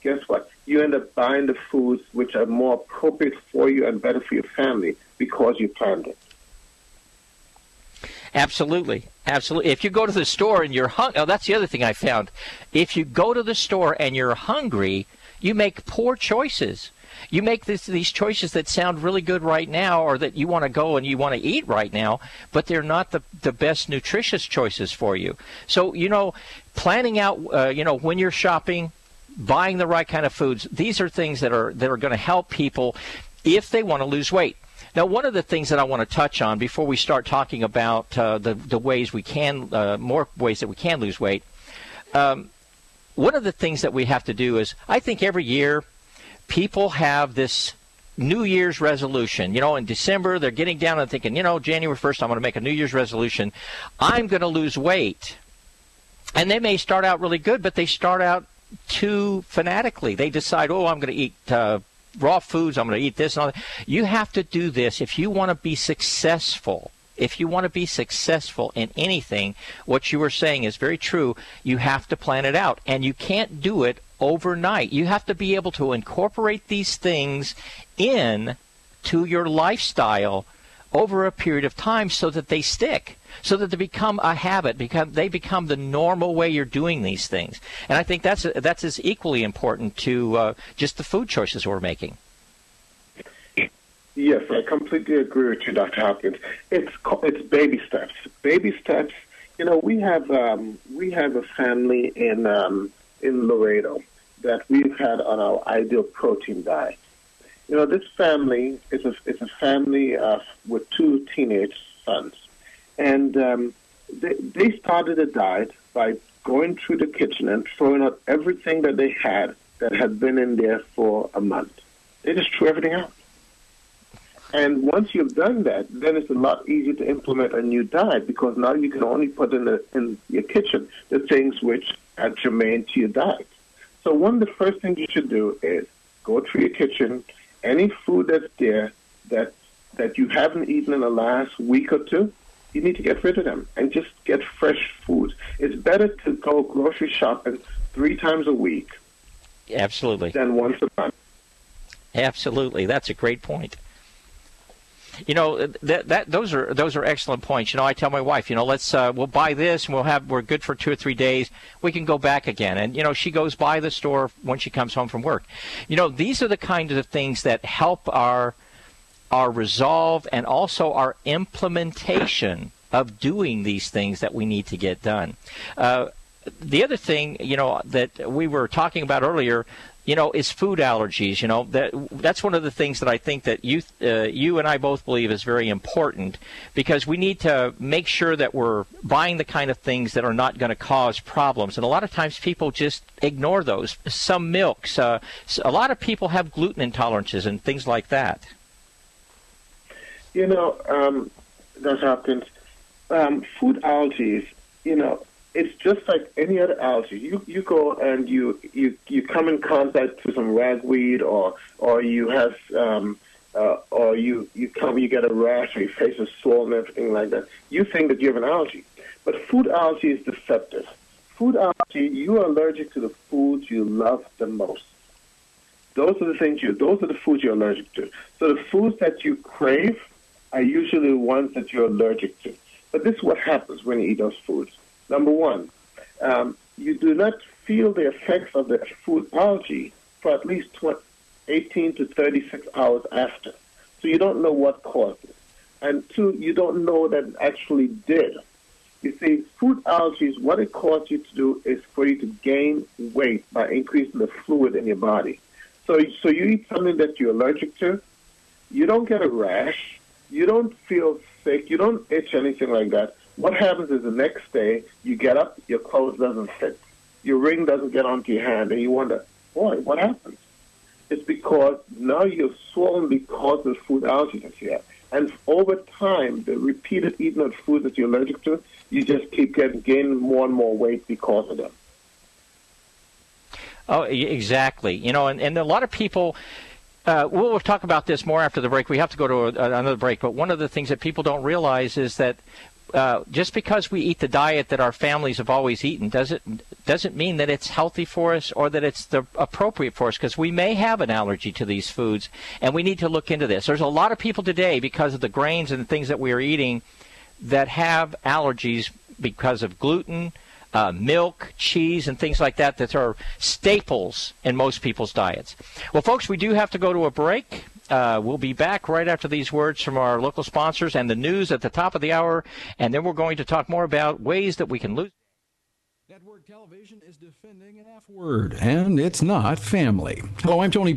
guess what? You end up buying the foods which are more appropriate for you and better for your family because you planned it. Absolutely. Absolutely. If you go to the store and you're hungry, oh, that's the other thing I found. If you go to the store and you're hungry, you make poor choices. You make this, these choices that sound really good right now, or that you want to go and you want to eat right now, but they're not the, the best nutritious choices for you. So, you know, planning out, uh, you know, when you're shopping, buying the right kind of foods, these are things that are, that are going to help people if they want to lose weight. Now, one of the things that I want to touch on before we start talking about uh, the, the ways we can, uh, more ways that we can lose weight, um, one of the things that we have to do is, I think every year people have this New Year's resolution. You know, in December, they're getting down and thinking, you know, January first, I'm going to make a New Year's resolution. I'm going to lose weight. And they may start out really good, but they start out too fanatically. They decide, oh, I'm going to eat uh, raw foods, I'm going to eat this and all that. You have to do this if you want to be successful. If you want to be successful in anything, what you were saying is very true. You have to plan it out, and you can't do it overnight. You have to be able to incorporate these things in to your lifestyle over a period of time so that they stick, so that they become a habit, become they become the normal way you're doing these things. And I think that's that's as equally important to uh, just the food choices we're making. Yes, I completely agree with you, Doctor Hopkins. It's it's baby steps. Baby steps. You know, we have um, we have a family in um, in Laredo that we've had on our ideal protein diet. You know, this family is a is a family uh, with two teenage sons, and um, they they started a diet by going through the kitchen and throwing out everything that they had that had been in there for a month. They just threw everything out. And once you've done that, then it's a lot easier to implement a new diet because now you can only put in the, in your kitchen the things which are germane to your diet. So one of the first things you should do is go through your kitchen. Any food that's there that that you haven't eaten in the last week or two, you need to get rid of them and just get fresh food. It's better to go grocery shopping three times a week. Absolutely. Than once a month. Absolutely. That's a great point. You know, that that those are those are excellent points. You know, I tell my wife, you know, let's uh, we'll buy this and we'll have we're good for two or three days. We can go back again, and you know, she goes by the store when she comes home from work. You know, these are the kinds of things that help our our resolve and also our implementation of doing these things that we need to get done. Uh, the other thing, you know, that we were talking about earlier, you know, is food allergies. You know, that that's one of the things that I think that you uh, you and I both believe is very important, because we need to make sure that we're buying the kind of things that are not going to cause problems. And a lot of times people just ignore those. Some milks, uh, a lot of people have gluten intolerances and things like that. You know, um, Doctor Hopkins, um, food allergies, you know, it's just like any other allergy. You you go and you, you, you come in contact with some ragweed, or or you have um, uh, or you, you come you get a rash, or your face is swollen, and everything like that. You think that you have an allergy, but food allergy is deceptive. Food allergy, you are allergic to the foods you love the most. Those are the things you. Those are the foods you're allergic to. So the foods that you crave are usually the ones that you're allergic to. But this is what happens when you eat those foods. Number one, um, you do not feel the effects of the food allergy for at least eighteen to thirty-six hours after. So you don't know what caused it. And two, you don't know that it actually did. You see, food allergies, what it causes you to do is for you to gain weight by increasing the fluid in your body. So, so you eat something that you're allergic to, you don't get a rash, you don't feel sick, you don't itch, anything like that. What happens is the next day, you get up, your clothes doesn't fit. Your ring doesn't get onto your hand, and you wonder, boy, what happened? It's because now you're swollen because of the food allergies that you have. And over time, the repeated eating of food that you're allergic to, you just keep getting gaining more and more weight because of them. Oh, exactly. You know, and, and a lot of people... Uh, we'll talk about this more after the break. We have to go to a, another break. But one of the things that people don't realize is that uh, just because we eat the diet that our families have always eaten doesn't doesn't mean that it's healthy for us or that it's the appropriate for us, because we may have an allergy to these foods, and we need to look into this. There's a lot of people today, because of the grains and the things that we are eating, that have allergies because of gluten, uh, milk, cheese, and things like that that are staples in most people's diets. Well, folks, we do have to go to a break. Uh, we'll be back right after these words from our local sponsors and the news at the top of the hour, and then we're going to talk more about ways that we can lose. Network television is defending an F word, and it's not family. Hello, I'm Tony